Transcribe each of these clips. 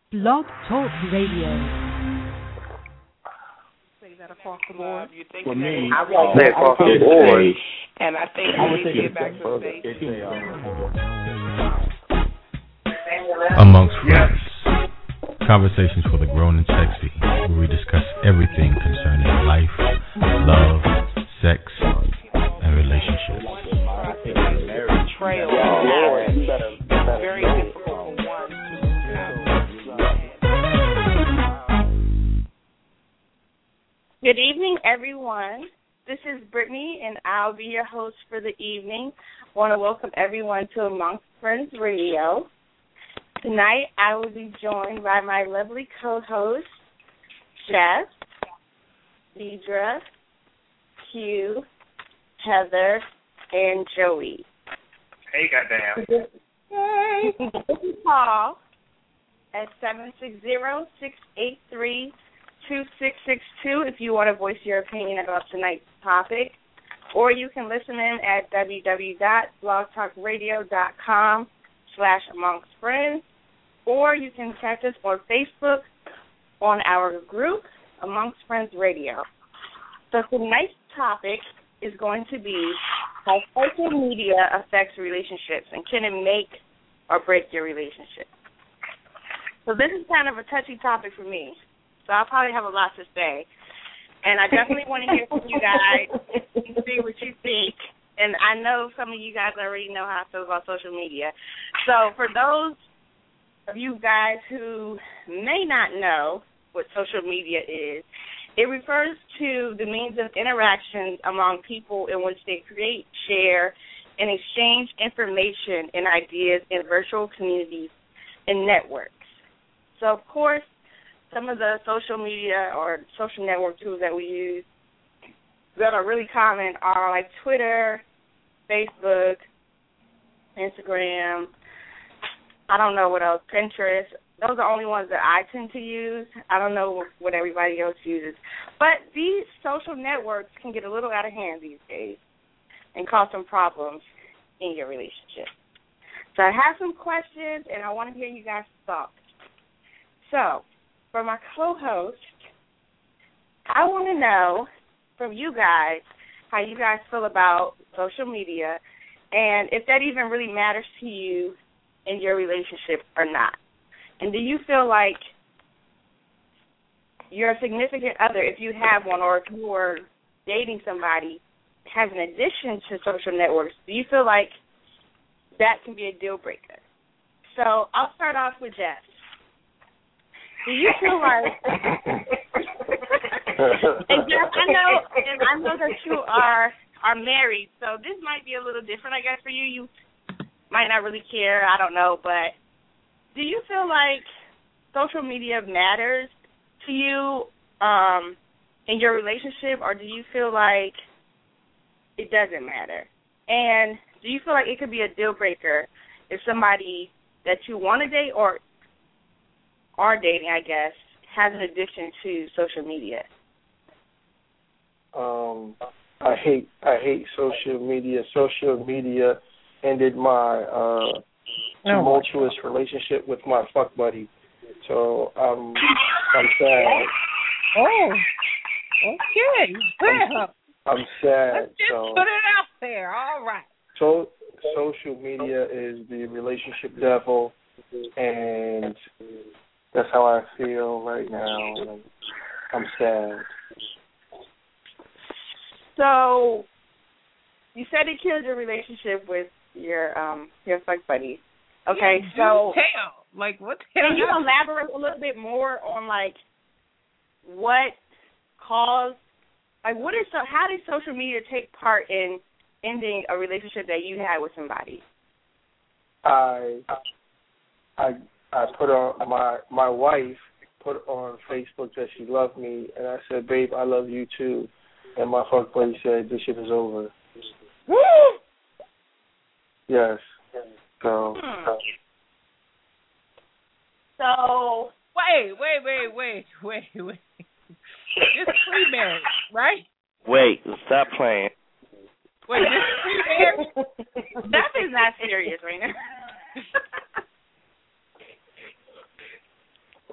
Blog Talk Radio. Say that across the board. For me, I won't say across the board. And I think we need to get back to space. Amongst Friends. Conversations for the grown and sexy, where we discuss everything concerning life, love, sex, and relationships. Betrayal. Very difficult one. Good evening, everyone. This is Brittany, and I'll be your host for the evening. I want to welcome everyone to Amongst Friends Radio. Tonight, I will be joined by my lovely co-hosts, Jess, Deidre, Q, Heather, and Joey. Hey, goddamn. Hey. This is Paul at 760-683-2662 if you want to voice your opinion about tonight's topic. Or you can listen in at www.blogtalkradio.com/amongstfriends. Or you can catch us on Facebook on our group, Amongst Friends Radio. So tonight's topic is going to be how social media affects relationships and can it make or break your relationship. So this is kind of a touchy topic for me, so I'll probably have a lot to say. And I definitely want to hear from you guys and see what you think. And I know some of you guys already know how I feel about social media. So for those of you guys who may not know what social media is, it refers to the means of interactions among people in which they create, share, and exchange information and ideas in virtual communities and networks. So, of course, some of the social media or social network tools that we use that are really common are like Twitter, Facebook, Instagram, I don't know what else, Pinterest. Those are the only ones that I tend to use. I don't know what everybody else uses. But these social networks can get a little out of hand these days and cause some problems in your relationship. So I have some questions, and I want to hear you guys' thoughts. So for my co-host, I want to know from you guys how you guys feel about social media and if that even really matters to you in your relationship or not. And do you feel like your significant other, if you have one, or if you are dating somebody, has an addition to social networks, do you feel like that can be a deal breaker? So I'll start off with Jess. Do you feel like, and Jess, I know that you are married, so this might be a little different, I guess, for you. You might not really care, I don't know, but do you feel like social media matters to you in your relationship, or do you feel like it doesn't matter? And do you feel like it could be a deal breaker if somebody that you want to date or are dating, I guess, has an addiction to social media? I hate social media. Social media ended my tumultuous relationship with my fuck buddy. So I'm sad. Oh, okay. I'm sad. Let's just put it out there. All right. So social media is the relationship devil, and that's how I feel right now. And I'm sad. So you said it killed your relationship with your fuck buddy. Okay, yeah, so tell. Like, what the hell? Can you elaborate a little bit more on like what caused, like how did social media take part in ending a relationship that you had with somebody? I put on my wife put on Facebook that she loved me, and I said, "Babe, I love you too." And my fuck buddy said, "This shit is over." Woo! Yes. So. So. Wait. It's pre-marriage, right? Wait, stop playing. Wait, this is pre-marriage? That is not serious right now.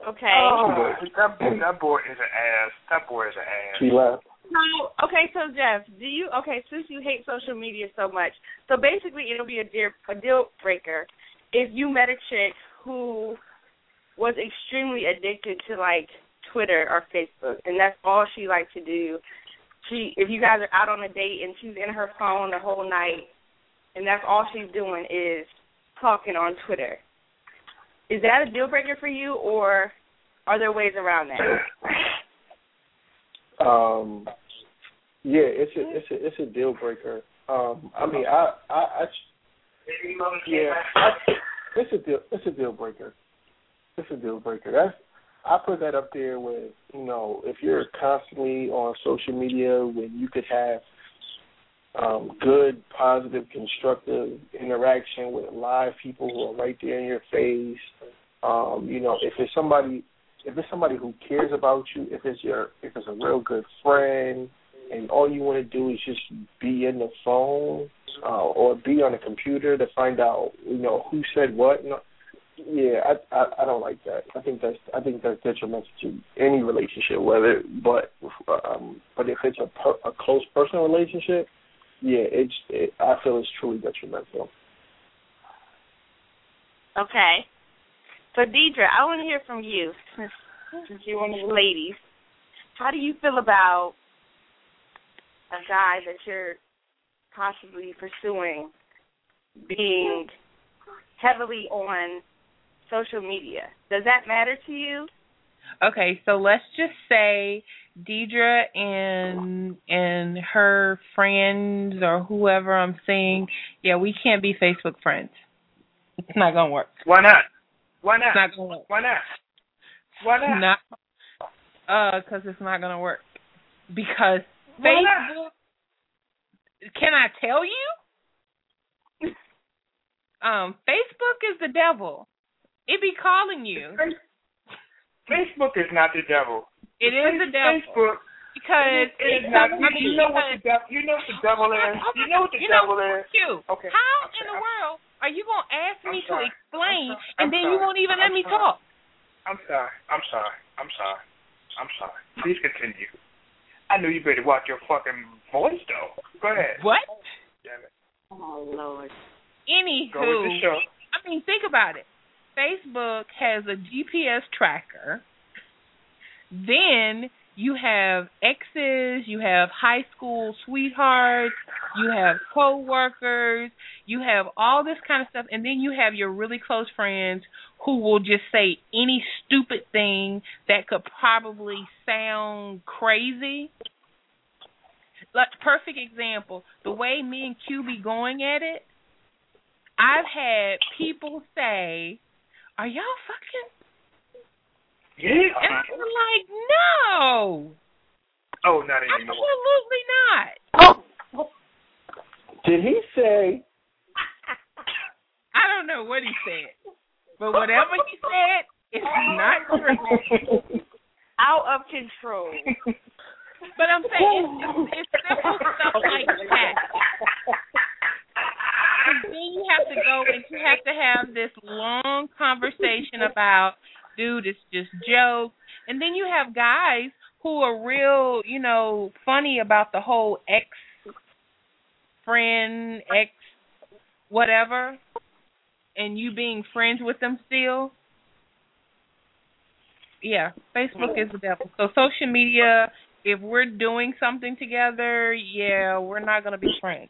Okay. Oh, that boy is an ass. That boy is an ass. She left. So Jeff, since you hate social media so much, so basically it'll be a deal breaker if you met a chick who was extremely addicted to like Twitter or Facebook, and that's all she likes to do. If you guys are out on a date and she's in her phone the whole night, and that's all she's doing is talking on Twitter. Is that a deal breaker for you, or are there ways around that? Yeah, it's a deal breaker. I mean, it's a deal breaker. It's a deal breaker. I put that up there with, if you're constantly on social media when you could have good, positive, constructive interaction with live people who are right there in your face. If it's somebody who cares about you, if it's a real good friend, and all you want to do is just be in the phone or be on the computer to find out, who said what. Yeah, I don't like that. I think that's detrimental to any relationship. But if it's a close personal relationship, yeah, I feel it's truly detrimental. Okay. So Deidre, I want to hear from you since you're one of the ladies. How do you feel about a guy that you're possibly pursuing being heavily on social media? Does that matter to you? Okay, so let's just say Deidre and her friends or whoever I'm seeing, we can't be Facebook friends. It's not going to work. Why not? Why not? It's not going to work. Why not? Why not? Because it's not going to work. Because Why Facebook, can I tell you? Facebook is the devil. It be calling you. Facebook is not the devil. It is the devil. Facebook. Because it's not. You know what the devil is. You know what the devil is. Okay. How in the world are you gonna ask me to explain and then you won't even let me talk? I'm sorry. Please continue. I know you better watch your fucking voice though. Go ahead. What? Damn it. Oh Lord. Anywho, go with the show. I mean, think about it. Facebook has a GPS tracker. Then you have exes, you have high school sweethearts, you have co-workers, you have all this kind of stuff, and then you have your really close friends who will just say any stupid thing that could probably sound crazy. Like, perfect example, the way me and Q be going at it, I've had people say, "Are y'all fucking?" Yeah. And I'm like, no. Oh, not anymore. Absolutely not. Did he say? I don't know what he said, but whatever he said is not true. Out of control. But I'm saying it's simple stuff like that. And then you have to go and you have to have this long conversation about, dude, it's just jokes. And then you have guys who are real, funny about the whole ex-friend, ex-whatever, and you being friends with them still. Yeah, Facebook is the devil. So social media, if we're doing something together, we're not going to be friends.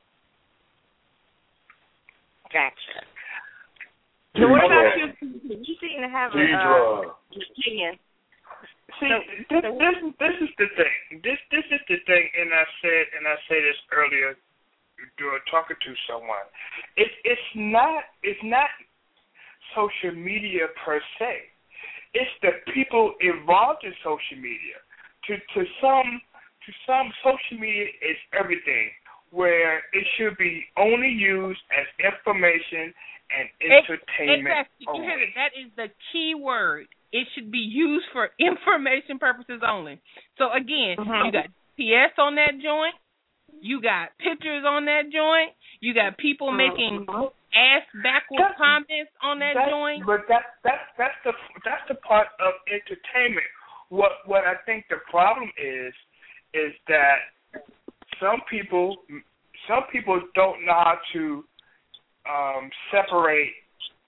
Gotcha. So what about you? You seem to have an opinion. See, this is the thing. This is the thing, and I said this earlier during talking to someone. It's not social media per se. It's the people involved in social media. To some, social media is everything, where it should be only used as information and entertainment. Exactly. You hear it. That is the key word. It should be used for information purposes only. So again, you got PS on that joint. You got pictures on that joint. You got people making ass backward comments on that joint. But that's the part of entertainment. What I think the problem is that some people don't know how to separate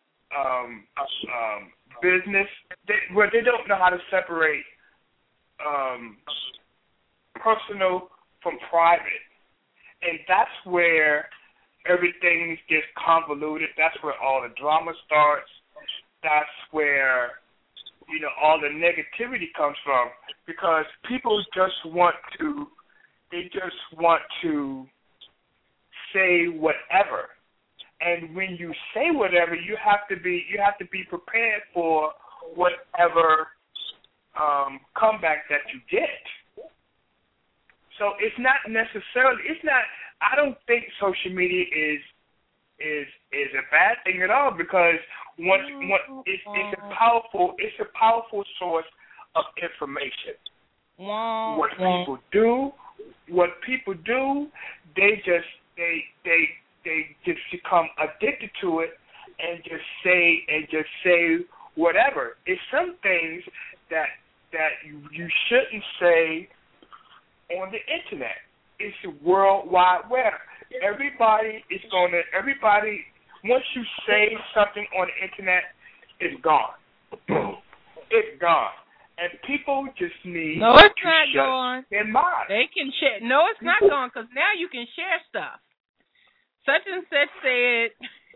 business. They don't know how to separate personal from private, and that's where everything gets convoluted. That's where all the drama starts. That's where all the negativity comes from, because people just want to say whatever. And when you say whatever, you have to be prepared for whatever comeback that you get. So it's not necessarily. I don't think social media is a bad thing at all, because it's a powerful source of information. What people do, they just become addicted to it and just say whatever. It's some things that you shouldn't say on the internet. It's the World Wide Web. Everybody, once you say something on the internet, it's gone. It's gone. And people just need No, it's to not shut gone. their mind. They can share. No, it's not gone, because now you can share stuff. Such and such said.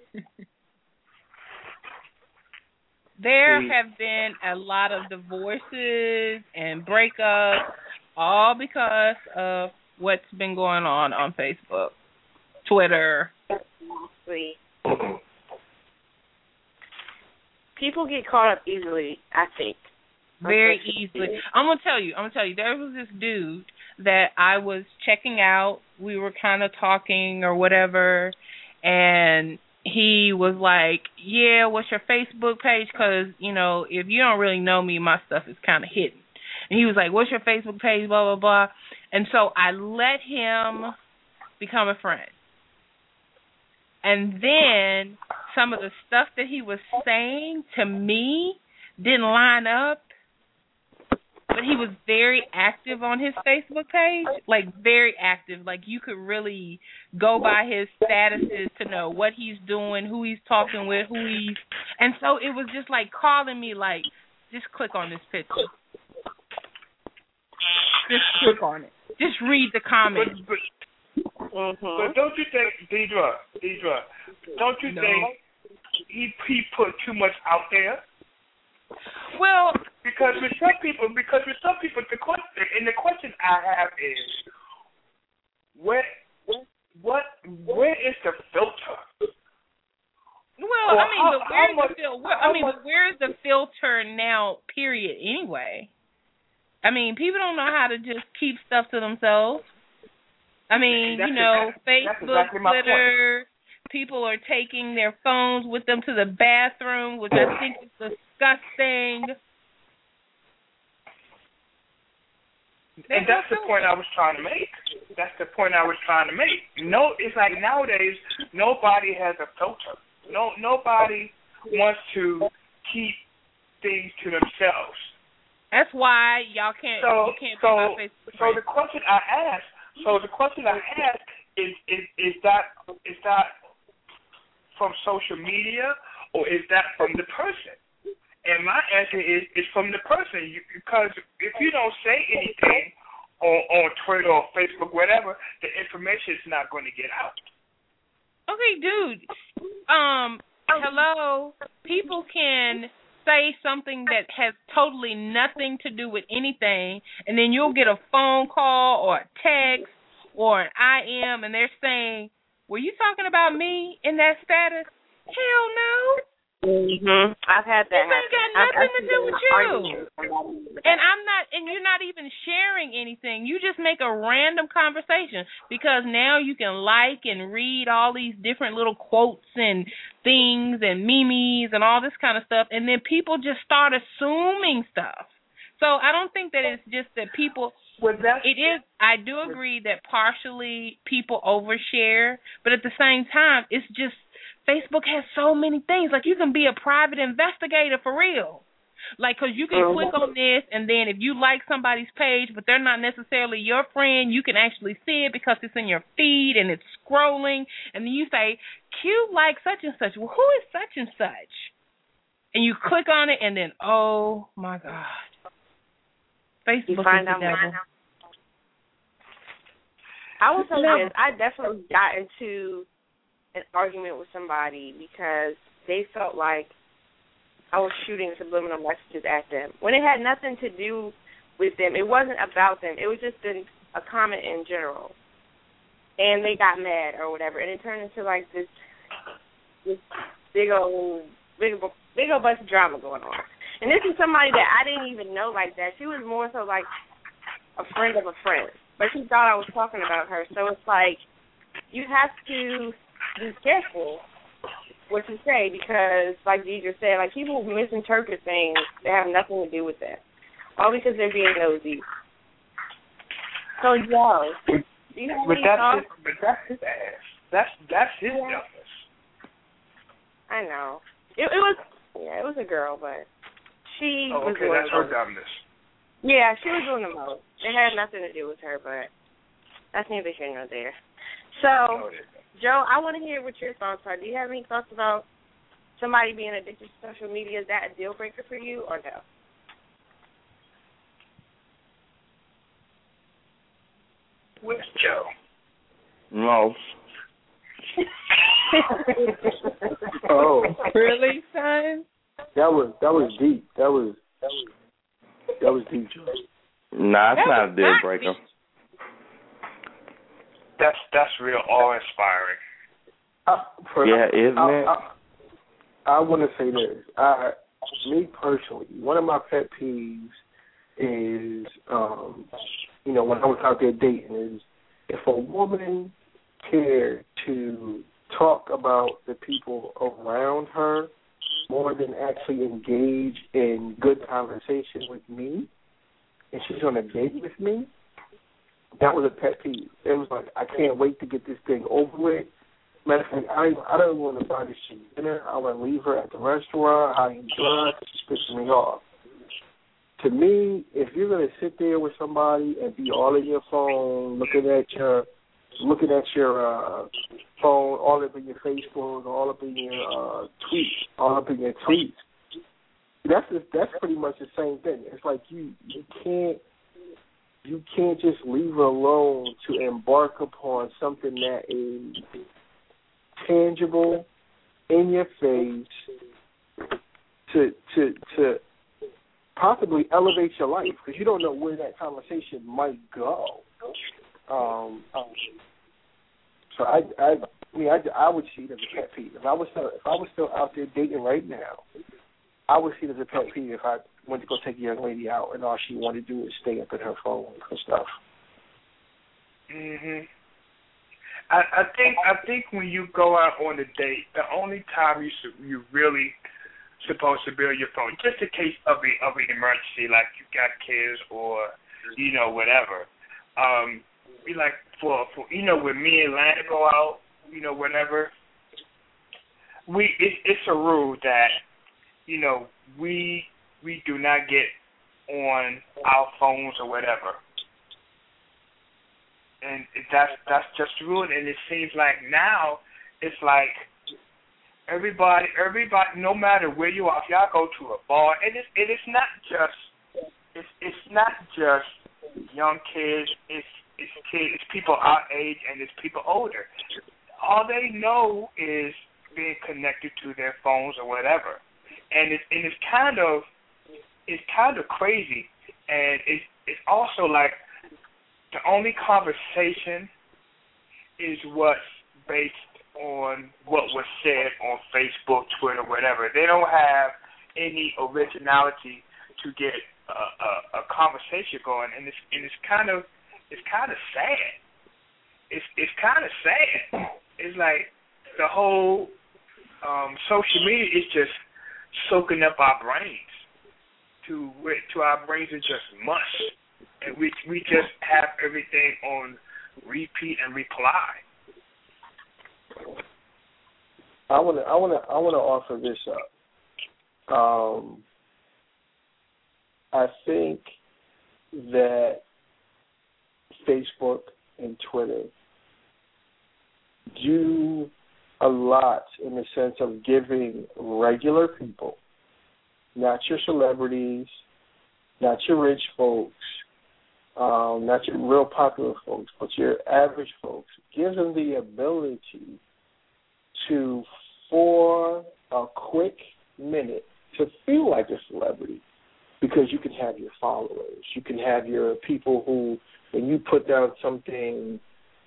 There have been a lot of divorces and breakups, all because of what's been going on Facebook, Twitter. People get caught up easily, I think. Very easily. I'm gonna tell you, there was this dude that I was checking out. We were kind of talking or whatever, and he was like, yeah, what's your Facebook page? Because, if you don't really know me, my stuff is kind of hidden. And he was like, what's your Facebook page, blah, blah, blah. And so I let him become a friend. And then some of the stuff that he was saying to me didn't line up. But he was very active on his Facebook page, like very active. Like you could really go by his statuses to know what he's doing, who he's talking with, and so it was just like calling me like, just click on this picture. Just click on it. Just read the comments. But don't you think, Deidre, don't you think he put too much out there? Well, because with some people, the question I have is, where is the filter? Well, where's the filter now? Period. Anyway, I mean, people don't know how to just keep stuff to themselves. I mean, Facebook, exactly Twitter. People are taking their phones with them to the bathroom, which I think is disgusting. And that's the point I was trying to make. No, it's like nowadays nobody has a filter. Nobody wants to keep things to themselves. That's why y'all can't. You can't be my Facebook friend. So the question I asked is that from social media, or is that from the person? And my answer is it's from the person. Because if you don't say anything on Twitter or Facebook, whatever, the information is not going to get out. Okay, dude. Hello. People can say something that has totally nothing to do with anything, and then you'll get a phone call or a text or an IM, and they're saying, were you talking about me in that status? Hell no. I've had that. This ain't got nothing to do with you. And you're not even sharing anything. You just make a random conversation, because now you can like and read all these different little quotes and things and memes and all this kind of stuff, and then people just start assuming stuff. So I don't think that it's just that people. It is. I do agree that partially people overshare, but at the same time, it's just Facebook has so many things. Like, you can be a private investigator for real. Like, because you can click on this, and then if you like somebody's page, but they're not necessarily your friend, you can actually see it because it's in your feed and it's scrolling. And then you say, Q like such and such. Well, who is such and such? And you click on it, and then, oh, my God. Facebook you find is the out devil. I will tell you this. I definitely got into an argument with somebody because they felt like I was shooting subliminal messages at them when it had nothing to do with them. It wasn't about them. It was just a comment in general. And they got mad or whatever, and it turned into like this big old bunch of drama going on. And this is somebody that I didn't even know like that. She was more so like a friend of a friend, but she thought I was talking about her. So it's like you have to be careful what you say because, like Deidre said, like people misinterpret things that have nothing to do with that, all because they're being nosy. So yeah, do you have any thoughts? But that's his ass. That's his dumbness. I know. It was a girl, but she was okay, doing that's her dumbness. Yeah, she was doing the most. It had nothing to do with her, but that's neither here nor there. So, Joe, I want to hear what your thoughts are. Do you have any thoughts about somebody being addicted to social media? Is that a deal breaker for you or no? Where's Joe? No. Oh, Really, son? that was deep. That was deep, Joe. Nah, it's not a deal breaker. That's real awe-inspiring. Isn't it? I want to say this. Me personally, one of my pet peeves is, when I was out there dating, is if a woman cared to talk about the people around her more than actually engage in good conversation with me, and she's on a date with me, that was a pet peeve. It was like, I can't wait to get this thing over with. Matter of fact, I don't want to buy this shit dinner. I want to leave her at the restaurant. I ain't drunk. She's pissing me off. To me, if you're going to sit there with somebody and be all in your phone, looking at your phone, all up in your Facebook, all up in your tweets, that's pretty much the same thing. It's like you can't just leave her alone to embark upon something that is tangible, in your face, to possibly elevate your life, because you don't know where that conversation might go. So I would see it as a pet peeve. If I was still out there dating right now, I would see it as a pet peeve if I went to go take a young lady out and all she wanted to do is stay up in her phone and stuff. Mhm. I think when you go out on a date, the only time you really supposed to build your phone, just in case of an emergency, like you got kids or whatever. Be like for when me and Lana go out, whenever it's a rule that we do not get on our phones or whatever. And that's just the rule, and it seems like now it's like everybody, no matter where you are, if y'all go to a bar, and it's not just young kids, it's kids, it's people our age, and it's people older. All they know is being connected to their phones or whatever, and it's kind of crazy, and it's also like the only conversation is what's based on what was said on Facebook, Twitter, whatever. They don't have any originality to get a conversation going, and it's kind of sad. It's kind of sad. It's like the whole social media is just soaking up our brains to our brains are just mush, and we just have everything on repeat and reply. I want to offer this up. I think that Facebook and Twitter do a lot in the sense of giving regular people, not your celebrities, not your rich folks, not your real popular folks, but your average folks, gives them the ability to, for a quick minute, to feel like a celebrity, because you can have your followers, you can have your people who, when you put down something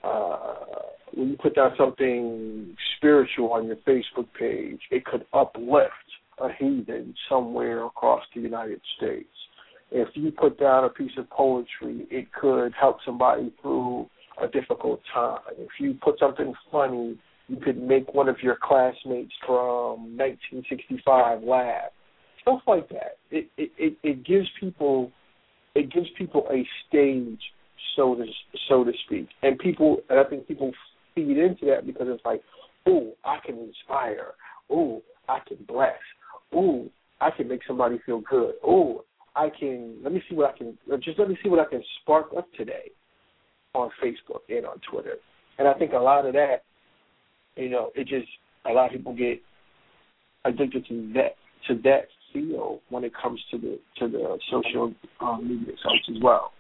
spiritual on your Facebook page, it could uplift a heathen somewhere across the United States. If you put down a piece of poetry, it could help somebody through a difficult time. If you put something funny, you could make one of your classmates from 1965 laugh. Stuff like that. It gives people a stage, so to speak, and I think people feed into that because it's like, ooh, I can inspire. Ooh, I can bless. Ooh, I can make somebody feel good. Ooh, let me see what I can spark up today on Facebook and on Twitter. And I think a lot of that, a lot of people get addicted to that feel when it comes to the social media sites as well.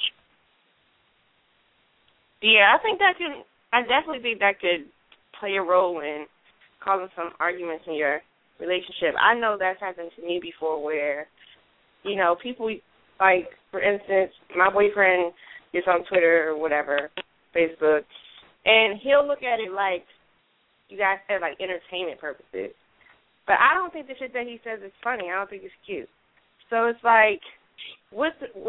Yeah, I definitely think that could play a role in causing some arguments in your relationship. I know that's happened to me before where, people, like, for instance, my boyfriend gets on Twitter or whatever, Facebook, and he'll look at it like you guys said, like entertainment purposes. But I don't think the shit that he says is funny. I don't think it's cute. So it's like, what's the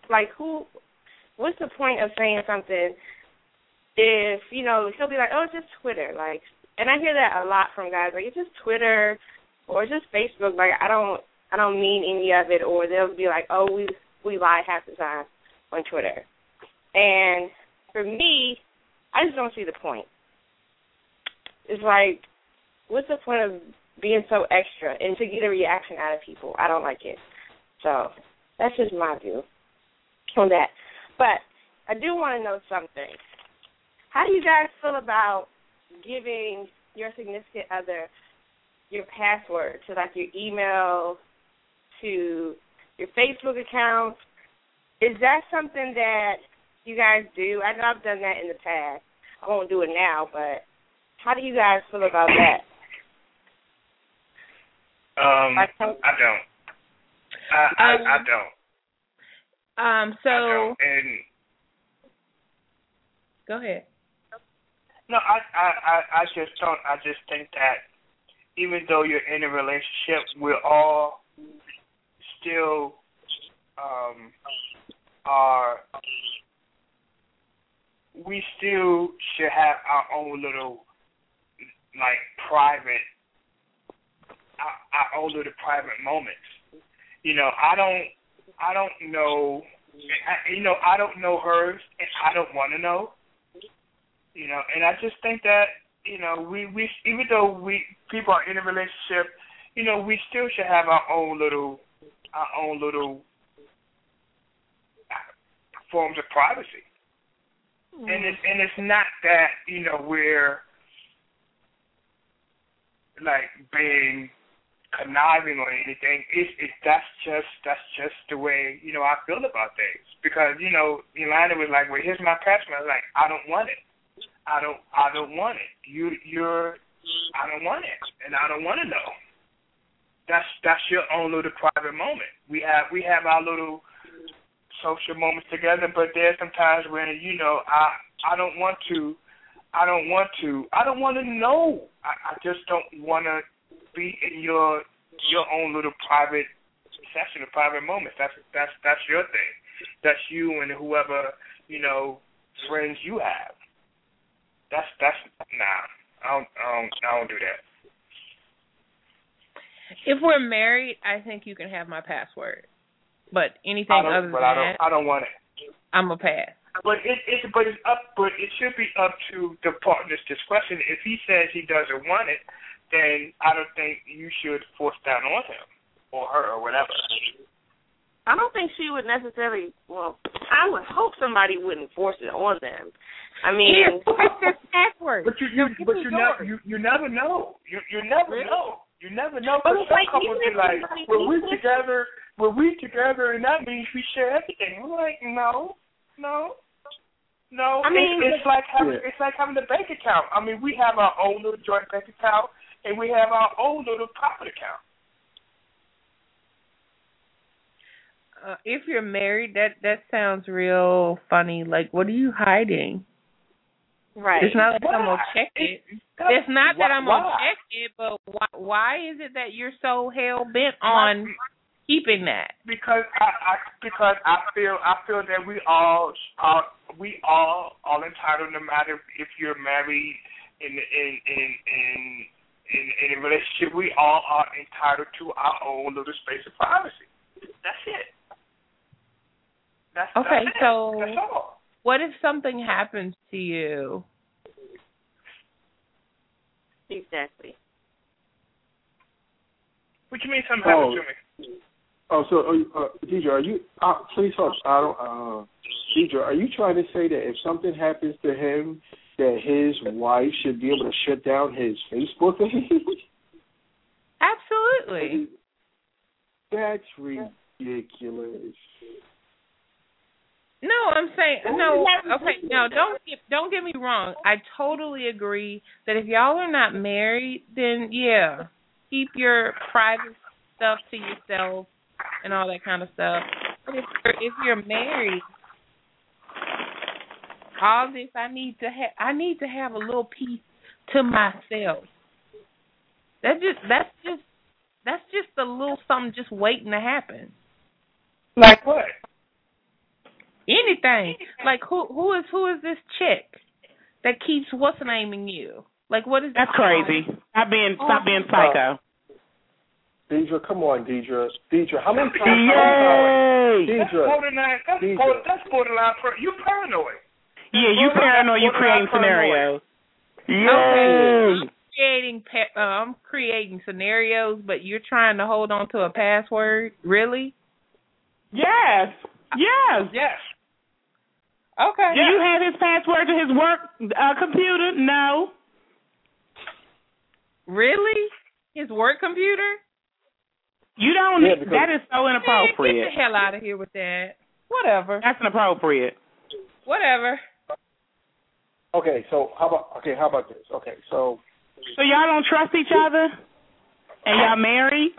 point of saying something if, he'll be like, oh, it's just Twitter. Like, and I hear that a lot from guys, like, it's just Twitter or it's just Facebook. Like, I don't mean any of it. Or they'll be like, oh, we lie half the time on Twitter. And for me, I just don't see the point. It's like, what's the point of being so extra and to get a reaction out of people? I don't like it. So that's just my view on that. But I do want to know something. How do you guys feel about giving your significant other your password to, like, your email, to your Facebook account? Is that something that you guys do? I know I've done that in the past. I won't do it now, but how do you guys feel about that? I don't. I don't. So I don't. And go ahead. No, I just don't. I just think that even though you're in a relationship, we're all still we still should have our own little, like, private, our own little private moments. I don't know, I don't know hers, and I don't want to know. And I just think that, we even though people are in a relationship, we still should have our own little forms of privacy. Mm-hmm. And it's not that, we're, like, being conniving or anything. That's just the way, I feel about things. Because, Yolanda was like, well, here's my password. I was like, I don't want it. I don't want it. I don't want it, and I don't want to know. That's your own little private moment. We have our little social moments together, but there's some times when I don't want to know. I just don't want to be in your own little private session of private moments. That's your thing. That's you and whoever friends you have. That's nah. I don't do that. If we're married, I think you can have my password. But anything other than that, I don't want it. I'm a pass. But it should be up to the partner's discretion. If he says he doesn't want it, then I don't think you should force that on him or her or whatever. I don't think she would necessarily. Well, I would hope somebody wouldn't force it on them. I mean, it's just password. But you never know. You never really? know. You never know. But But some couples be like, well, we together, and that means we share everything. We're like, no. I mean, it's like having a bank account. I mean, we have our own little joint bank account, and we have our own little private account. If you're married, that sounds real funny. Like, what are you hiding? right. It's not like I'm gonna check it. It's not that I'm gonna check it, but why is it that you're so hell bent on keeping that? Because I feel that we all are entitled, no matter if you're married in a relationship. We all are entitled to our own little space of privacy. That's it. That's okay. That's So that's all. what if something happens to you? Exactly. What you mean something happens to me? Oh, so Deidre, are you? Please hold. Deidre, are you trying to say that if something happens to him, that his wife should be able to shut down his Facebook page? Absolutely. That's ridiculous. No, I'm saying no. Okay, no, don't get me wrong. I totally agree that if y'all are not married, then yeah, keep your private stuff to yourself and all that kind of stuff. But if you're married, all this I need to have a little piece to myself. That's just a little something just waiting to happen. Like what? Anything. Like who is this chick that keeps what's naming you? Like what is that's crazy. Stop being psycho. Deidre, come on, Deidre. Deidre, how many times? Yay! Deidre. That's borderline. You paranoid. Yeah, you paranoid. You creating scenarios. Yay! Okay. I'm creating scenarios, but you're trying to hold on to a password. Really? Yes. Okay. Do you have his password to his work computer? No. Really? His work computer? You don't. That is so inappropriate. Get the hell out of here with that. Whatever. That's inappropriate. Whatever. Okay, so how about this? Okay, so y'all don't trust each other, and y'all married?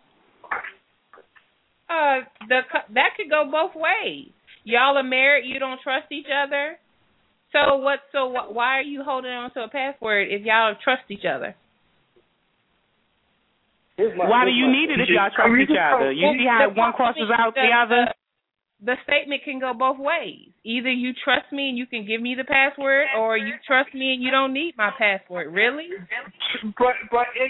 That could go both ways. Y'all are married. You don't trust each other. So what? So why are you holding on to a password if y'all trust each other? Why do you need it if y'all trust each other? You see how one crosses out the other? The statement can go both ways. Either you trust me and you can give me the password, or you trust me and you don't need my password. Really? But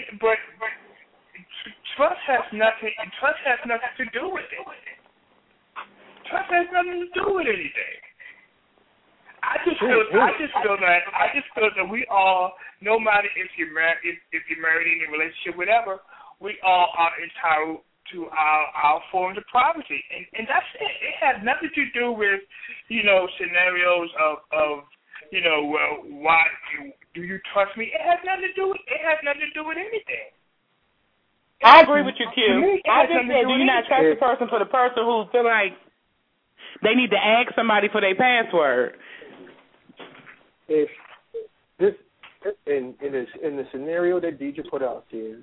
trust has nothing to do with it. Trust has nothing to do with anything. I just feel that we all, no matter if you're married in a relationship, whatever, we all are entitled to our forms of privacy, and that's it. It has nothing to do with, scenarios of well, why do you trust me? It has nothing to do with anything. I agree with you, Q. I just said, do you not trust the person for the person who feel like they need to ask somebody for their password? If this in the scenario that Deidre put out there,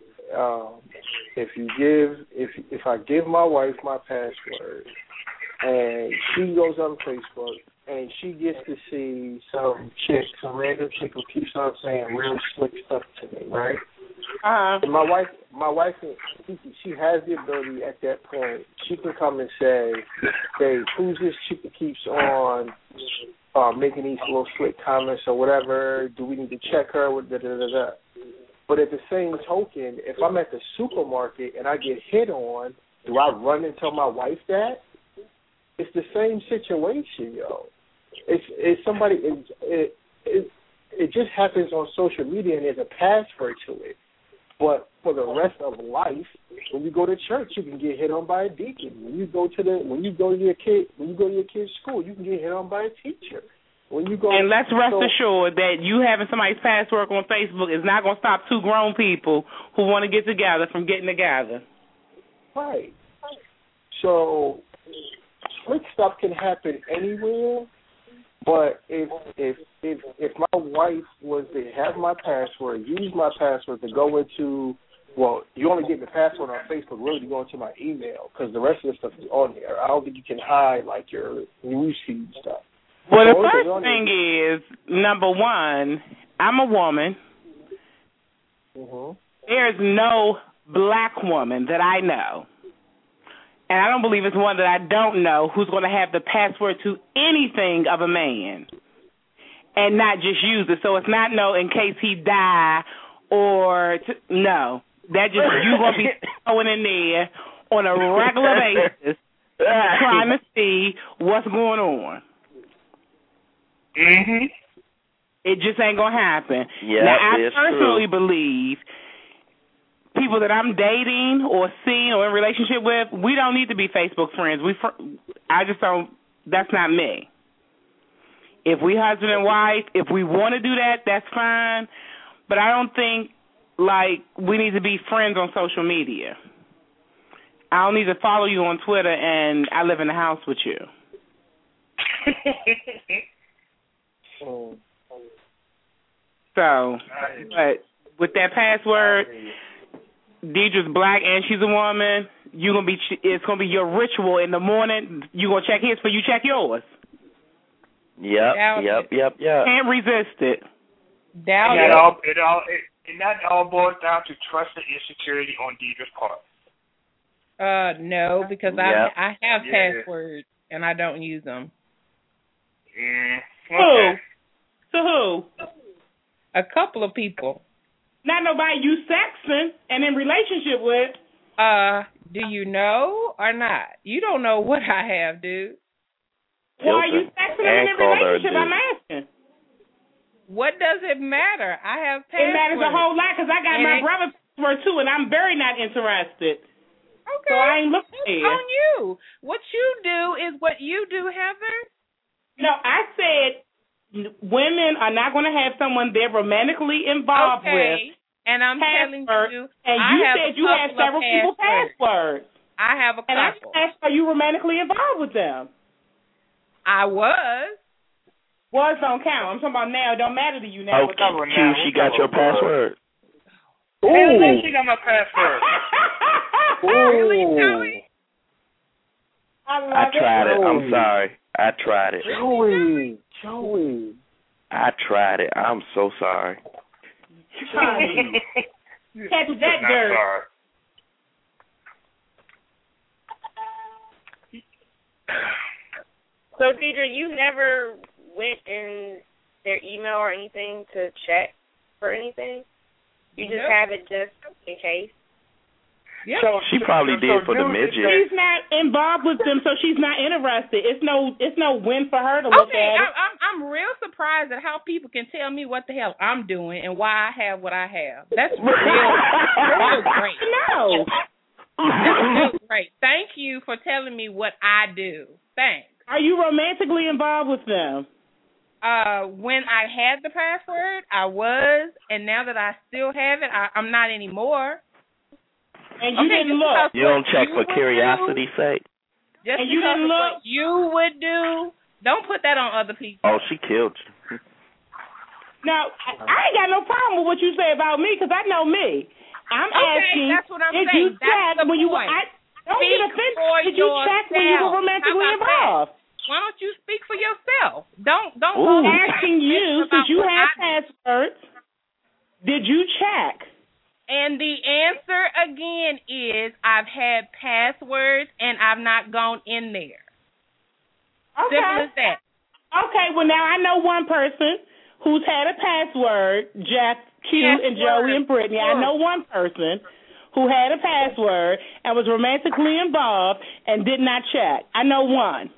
if I give my wife my password and she goes on Facebook and she gets to see some random chick who keeps on saying real slick stuff to me, right? And my wife, she has the ability at that point. She can come and say, "Hey, who's this chick that keeps on making these little slick comments or whatever? Do we need to check her?" But at the same token, if I'm at the supermarket and I get hit on, do I run and tell my wife that? It's the same situation, yo. It's somebody. It just happens on social media and there's a password to it. But for the rest of life, When you go to church, you can get hit on by a deacon. When you go to your kid's school, you can get hit on by a teacher. And let's rest assured that you having somebody's password on Facebook is not going to stop two grown people who want to get together from getting together. Right. So, slick stuff can happen anywhere. But if my wife was to have my password, use my password to go into, well, you only get the password on Facebook really to go into my email because the rest of the stuff is on there. I don't think you can hide like your newsfeed stuff. Well, the first thing is, number one, I'm a woman. Mm-hmm. There's no black woman that I know, and I don't believe it's one that I don't know, who's going to have the password to anything of a man and not just use it. So it's not in case he die or no. That just you're going to be going in there on a regular basis trying to see what's going on. Mm-hmm. It just ain't going to happen. Yeah, now, I personally believe people that I'm dating or seeing or in relationship with, we don't need to be Facebook friends. I just don't, that's not me. If we husband and wife, if we want to do that, that's fine. But I don't think, we need to be friends on social media. I don't need to follow you on Twitter and I live in the house with you. So, but with that password, Deidre's black and she's a woman. It's gonna be your ritual in the morning. You gonna check his, but you check yours. Yep. Can't resist it. It all boils down to trust and insecurity on Deidre's part. No, because I have passwords and I don't use them. Okay. Who? A couple of people. Not nobody you sexting and in relationship with. Do you know or not? You don't know what I have, dude. Why are you sexting and in relationship? I'm asking. What does it matter? I have passwords. It matters a whole lot because I got my brother's password too, and I'm very not interested. Okay. So I ain't looking at it. On you. What you do is what you do, Heather. No, I said women are not going to have someone they're romantically involved with. And I'm telling you, and you said you have several people's passwords. I have a couple. And I asked, are you romantically involved with them? I was. Was don't count. I'm talking about now. It don't matter to you now. Okay, Q, she got your password. Hell no, she got my password. Really, Joey? I tried it. I'm sorry. I tried it. Joey. I tried it. I'm so sorry. Catch that dirt. So, Deidre, you never went in their email or anything to check for anything? You just have it just in case? Yeah. So she probably did for the midget. She's not involved with them, so she's not interested. It's no win for her to look at it. I'm real surprised at how people can tell me what the hell I'm doing and why I have what I have. That's real great. No. That's great. Thank you for telling me what I do. Thanks. Are you romantically involved with them? When I had the password, I was, and now that I still have it, I'm not anymore. And you didn't look. You don't check for curiosity's sake? Just and you didn't look. What you would do. Don't put that on other people. Oh, she killed you. Now, I ain't got no problem with what you say about me because I know me. I'm asking, that's what I'm did saying. you check when you were... Don't get offended. Did you check when you were romantically involved? Why don't you speak for yourself? Don't I'm asking you, since you have passwords, did you check? And the answer again is I've had passwords and I've not gone in there. Okay. Simple as that. Okay, well now I know one person who's had a password, Jeff, Q, and Joey and Brittany. I know one person who had a password and was romantically involved and did not check. I know one.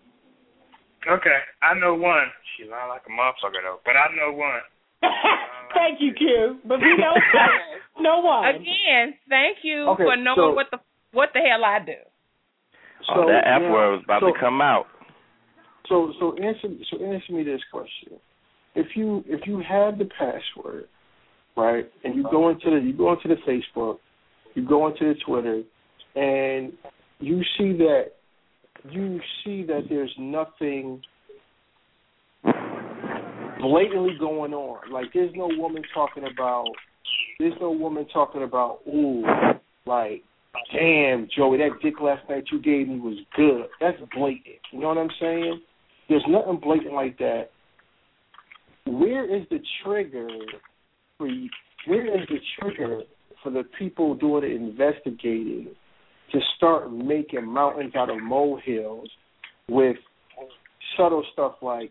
Okay, I know one. She lied like a motherfucker though, but I know one. Thank you, Q. But we know no one. Again, thank you Okay, for knowing what the hell I do. So that F word was about to come out. So answer me this question: If you have the password, right, and you go into the Facebook, you go into the Twitter, and you see that there's nothing blatantly going on. Like there's no woman talking about, ooh, like, damn, Joey, that dick last night you gave me was good. That's blatant. You know what I'm saying? There's nothing blatant like that. Where is the trigger for you? Where is the trigger for the people doing the investigating to start making mountains out of molehills with subtle stuff like,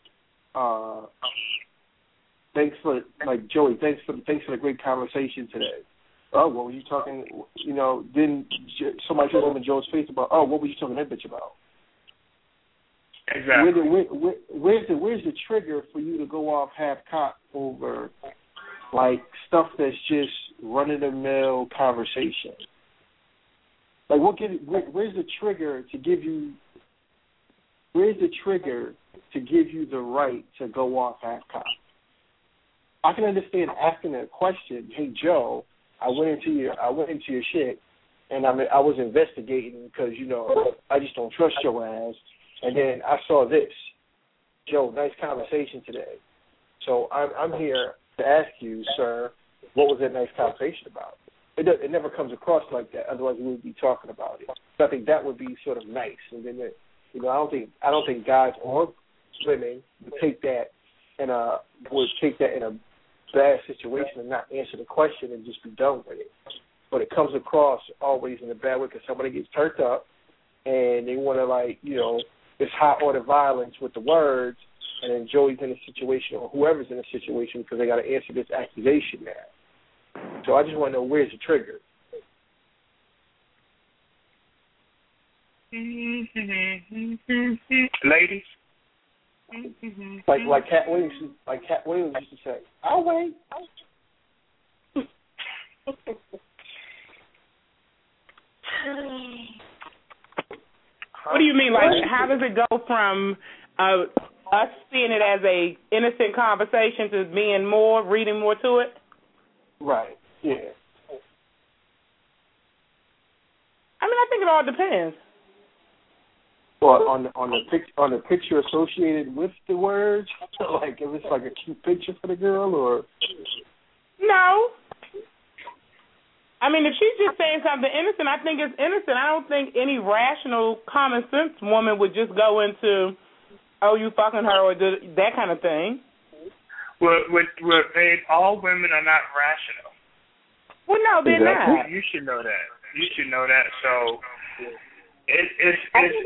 Joey, thanks for the great conversation today. Oh, what were you talking? You know, then somebody told him in Joe's face about, oh, what were you talking to that bitch about? Exactly. Where's the trigger for you to go off half-cocked over, like, stuff that's just run-of-the-mill conversation? Like, where's the trigger to give you? Where's the trigger to give you the right to go off half-cocked? I can understand asking a question. Hey, Joe, I went into your shit, and I was investigating because I just don't trust your ass. And then I saw this. Joe, nice conversation today. So I'm here to ask you, sir, what was that nice conversation about? It never comes across like that. Otherwise, we would be talking about it. So I think that would be sort of nice. And then, I don't think guys or women would take that in a bad situation and not answer the question and just be done with it. But it comes across always in a bad way because somebody gets turned up and they want to this hot order violence with the words, and then Joey's in a situation or whoever's in a situation because they got to answer this accusation now. So I just want to know, where's the trigger? Ladies. Like Cat Williams used to say, I'll wait. What do you mean? Like, how does it go from us seeing it as a innocent conversation to being more, reading more to it? Right. Yeah. I mean, I think it all depends. Well, on the picture associated with the words, like if it's like a cute picture for the girl, or no. I mean, if she's just saying something innocent, I think it's innocent. I don't think any rational, common sense woman would just go into, oh, you fucking her, or that kind of thing. Well, all women are not rational. Well, no, they're not. You should know that. So it's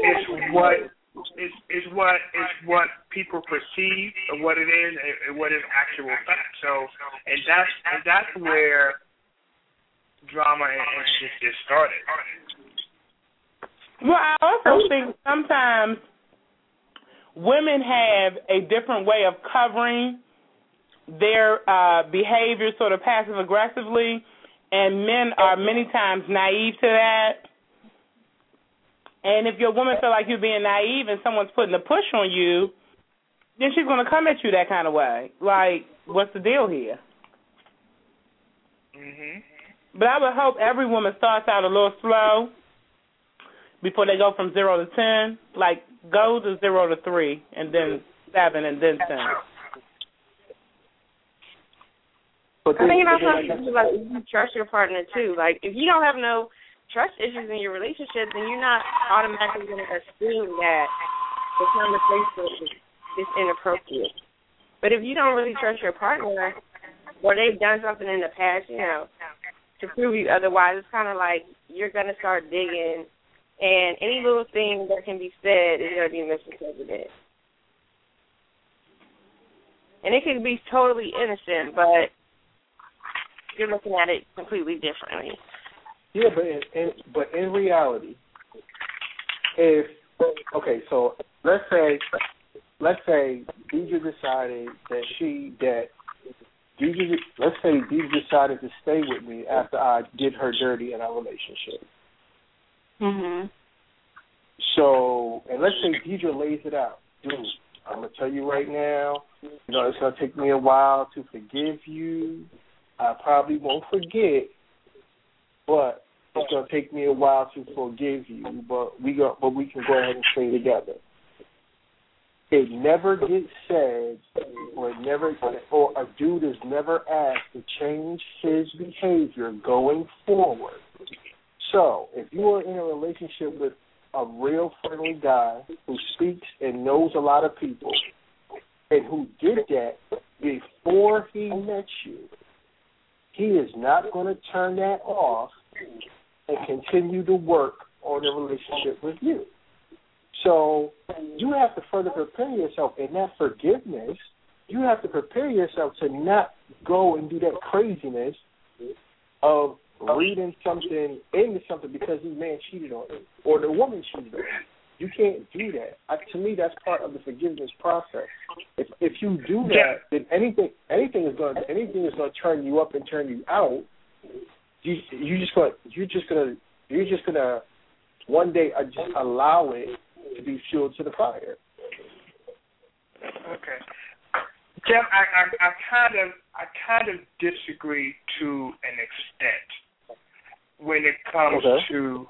what people perceive of what it is and what is actual fact. So and that's where drama and shit gets started. Well, I also think sometimes women have a different way of covering their behavior sort of passive-aggressively, and men are many times naive to that. And if your woman feel like you're being naive and someone's putting a push on you, then she's going to come at you that kind of way. Like, what's the deal here? Mm-hmm. But I would hope every woman starts out a little slow before they go from 0 to 10. Like, go to 0 to 3, and then 7, and then 10. I think it also has to do like you trust your partner too. Like if you don't have no trust issues in your relationship, then you're not automatically going to assume that the conversation is inappropriate. But if you don't really trust your partner, or they've done something in the past, to prove you otherwise, it's kind of like you're going to start digging, and any little thing that can be said is going to be misinterpreted. And it could be totally innocent, but you're looking at it completely differently. Yeah, but in reality, so let's say Deidre decided that let's say Deidre decided to stay with me after I did her dirty in our relationship. Mhm. So, and let's say Deidre lays it out. Dude, I'm going to tell you right now, it's going to take me a while to forgive you. I probably won't forget, but it's going to take me a while to forgive you, but we can go ahead and stay together. It never gets said, or a dude is never asked to change his behavior going forward. So, if you are in a relationship with a real friendly guy who speaks and knows a lot of people, and who did that before he met you, he is not going to turn that off and continue to work on the relationship with you. So you have to further prepare yourself in that forgiveness. You have to prepare yourself to not go and do that craziness of reading something into something because the man cheated on you or the woman cheated on you. You can't do that. To me, that's part of the forgiveness process. If you do that, then anything is going to turn you up and turn you out. You're just gonna one day just allow it to be fuel to the fire. Okay, Jeff, I kind of disagree to an extent when it comes to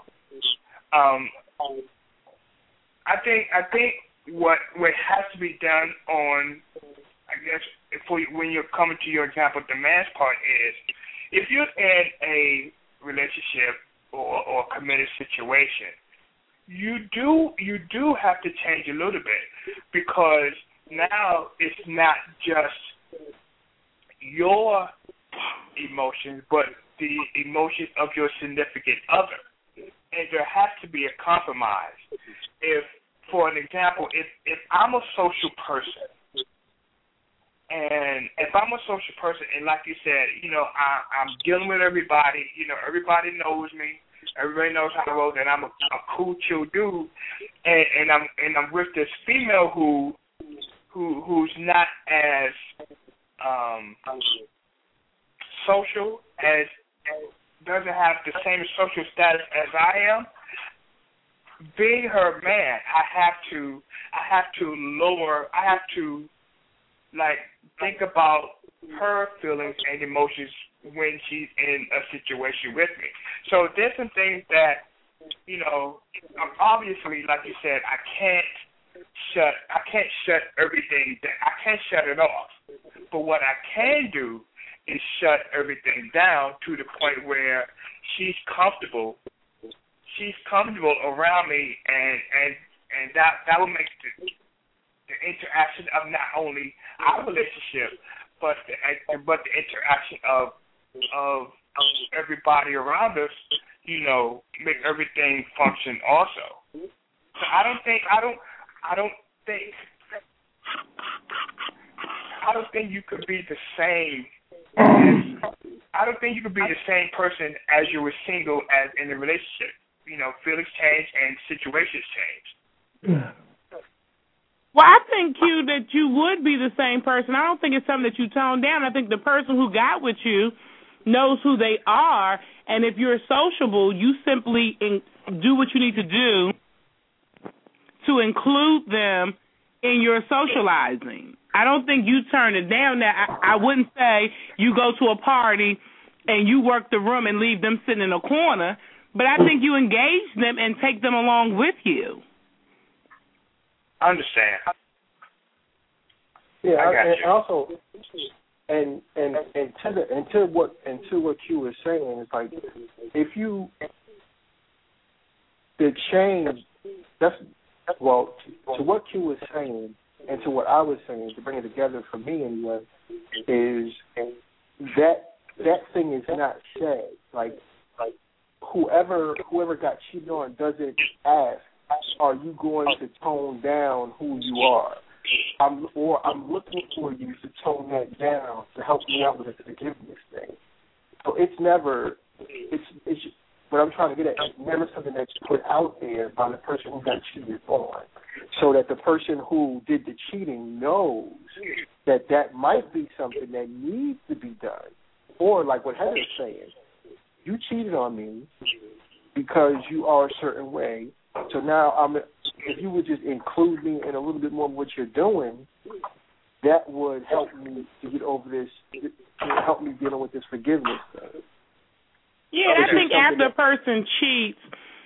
I think what has to be done on, I guess, when you're coming to your example, the man's part is, if you're in a relationship or committed situation, you do have to change a little bit, because now it's not just your emotions, but the emotions of your significant other. And there has to be a compromise. For an example, if I'm a social person, and like you said, I'm dealing with everybody, everybody knows me, everybody knows how I roll, and I'm a cool, chill dude, and I'm with this female who's not as social, as doesn't have the same social status as I am. Being her man, I have to think about her feelings and emotions when she's in a situation with me. So there's some things that, obviously, like you said, I can't shut everything down. I can't shut it off. But what I can do is shut everything down to the point where she's comfortable around me, and that will make the interaction of not only our relationship, but the interaction of everybody around us, make everything function also. So I don't think you could be the same. I don't think you could be the same person as you were single as in a relationship. Feelings change and situations change. Well, I think, Q, that you would be the same person. I don't think it's something that you tone down. I think the person who got with you knows who they are, and if you're sociable, you simply do what you need to do to include them in your socializing. I don't think you turn it down. Now, I wouldn't say you go to a party and you work the room and leave them sitting in a corner, but I think you engage them and take them along with you. I understand. Yeah, I got and you. also, and to what Q was saying is like, if you the change, to what Q was saying and to what I was saying, to bring it together for me anyway, is that thing is not said. Like whoever got cheated on doesn't ask, are you going to tone down who you are? I'm looking for you to tone that down to help me out with the forgiveness thing. So it's never, it's what I'm trying to get at is never something that's put out there by the person who got cheated on, so that the person who did the cheating knows that that might be something that needs to be done. Or like what Heather is saying, you cheated on me because you are a certain way, so now if you would just include me in a little bit more of what you're doing, that would help me to get over this, help me dealing with this forgiveness thing. Yeah, I think after a person cheats,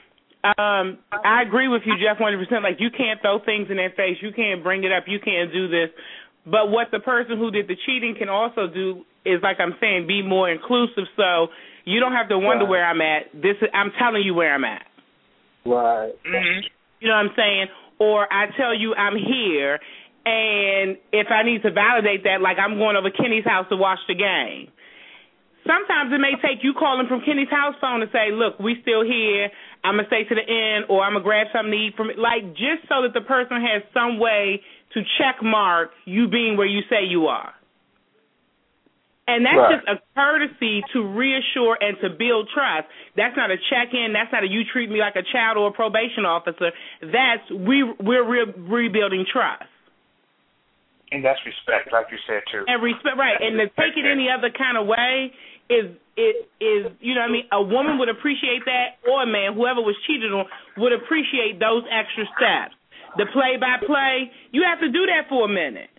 I agree with you, Jeff, 100%. Like, you can't throw things in their face. You can't bring it up. You can't do this. But what the person who did the cheating can also do is, like I'm saying, be more inclusive. So you don't have to wonder where I'm at. I'm telling you where I'm at. Right. Mm-hmm. You know what I'm saying? Or I tell you I'm here, and if I need to validate that, like I'm going over Kenny's house to watch the game. Sometimes it may take you calling from Kenny's house phone to say, look, we still here. I'm going to stay to the end, or I'm going to grab something to eat from it. Like, just so that the person has some way to check mark you being where you say you are. And that's just a courtesy to reassure and to build trust. That's not a check-in. That's not a you treat me like a child or a probation officer. That's we're rebuilding trust. And that's respect, like you said, too. And respect, right. And to take it any other kind of way is you know what I mean? A woman would appreciate that, or a man, whoever was cheated on, would appreciate those extra steps. The play-by-play, you have to do that for a minute.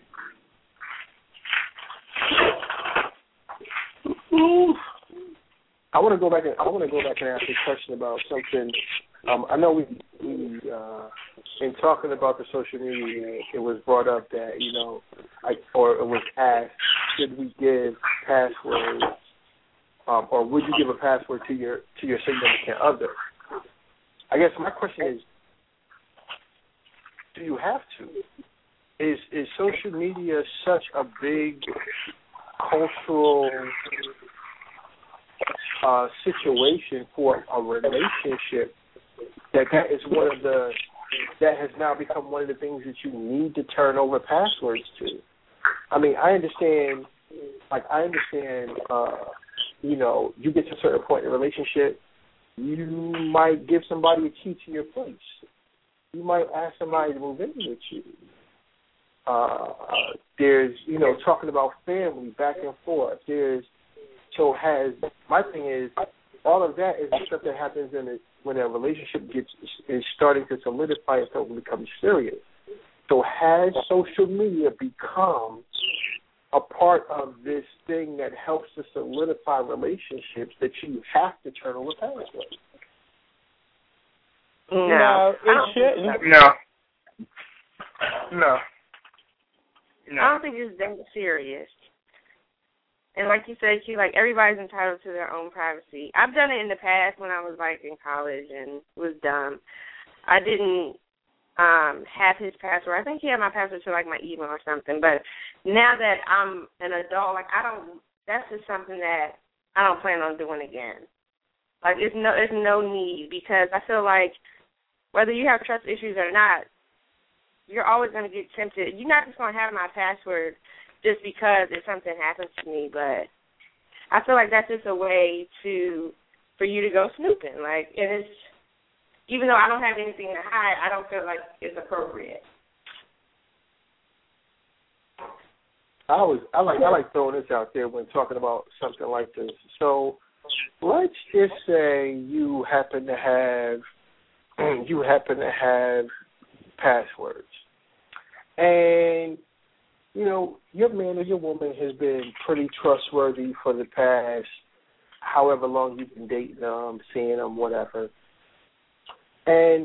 I want to go back and ask a question about something. I know we in talking about the social media, it was brought up that or it was asked, should we give passwords, or would you give a password to your significant other? I guess my question is, do you have to? Is social media such a big cultural situation for a relationship that has now become one of the things that you need to turn over passwords to? I mean, I understand, you get to a certain point in a relationship, you might give somebody a key to your place. You might ask somebody to move in with you. There's, talking about family back and forth. My thing is, all of that is the stuff that happens when a relationship is starting to solidify itself and become serious. So has social media become a part of this thing that helps to solidify relationships that you have to turn over passwords? No, it shouldn't. No. I don't think it's that serious. And like you said, everybody's entitled to their own privacy. I've done it in the past when I was in college and it was dumb. I didn't have his password. I think he had my password to my email or something. But now that I'm an adult, that's just something that I don't plan on doing again. There's no need, because I feel like whether you have trust issues or not, you're always going to get tempted. You're not just going to have my password just because if something happens to me, but I feel like that's just a way for you to go snooping. And it's, even though I don't have anything to hide, I don't feel like it's appropriate. I like throwing this out there when talking about something like this. So let's just say you happen to have passwords, and your man or your woman has been pretty trustworthy for the past however long you've been dating them, seeing them, whatever. And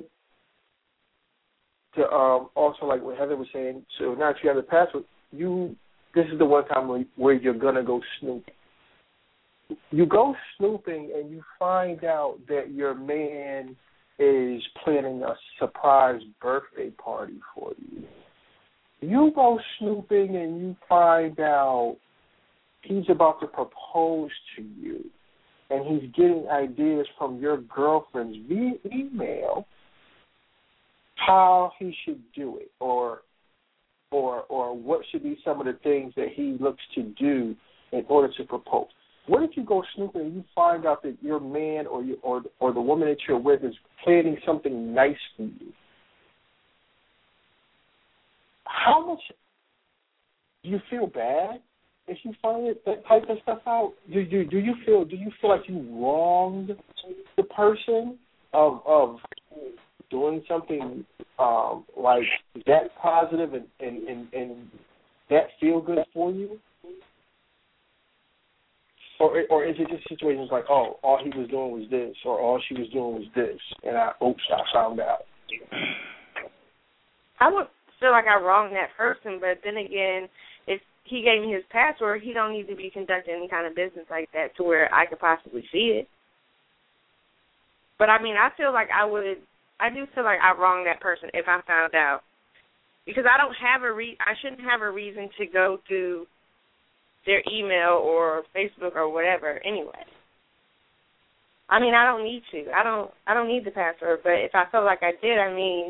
to also, like what Heather was saying, so now that you have the password, this is the one time where you're going to go snooping. You go snooping and you find out that your man is planning a surprise birthday party for you. You go snooping and you find out he's about to propose to you, and he's getting ideas from your girlfriends via email how he should do it, or what should be some of the things that he looks to do in order to propose. What if you go snooping and you find out that your man or the woman that you're with is planning something nice for you? How much do you feel bad if you find that type of stuff out? Do you feel like you wronged the person of doing something like that positive and that feel good for you? Or is it just situations like, oh, all he was doing was this, or all she was doing was this, and I found out? I would feel like I wronged that person, but then again, if he gave me his password, he don't need to be conducting any kind of business like that to where I could possibly see it. But I mean, I do feel like I wronged that person if I found out, because I shouldn't have a reason to go to their email or Facebook or whatever anyway. I mean, I don't need to. I don't need the password, but if I felt like I did, I mean,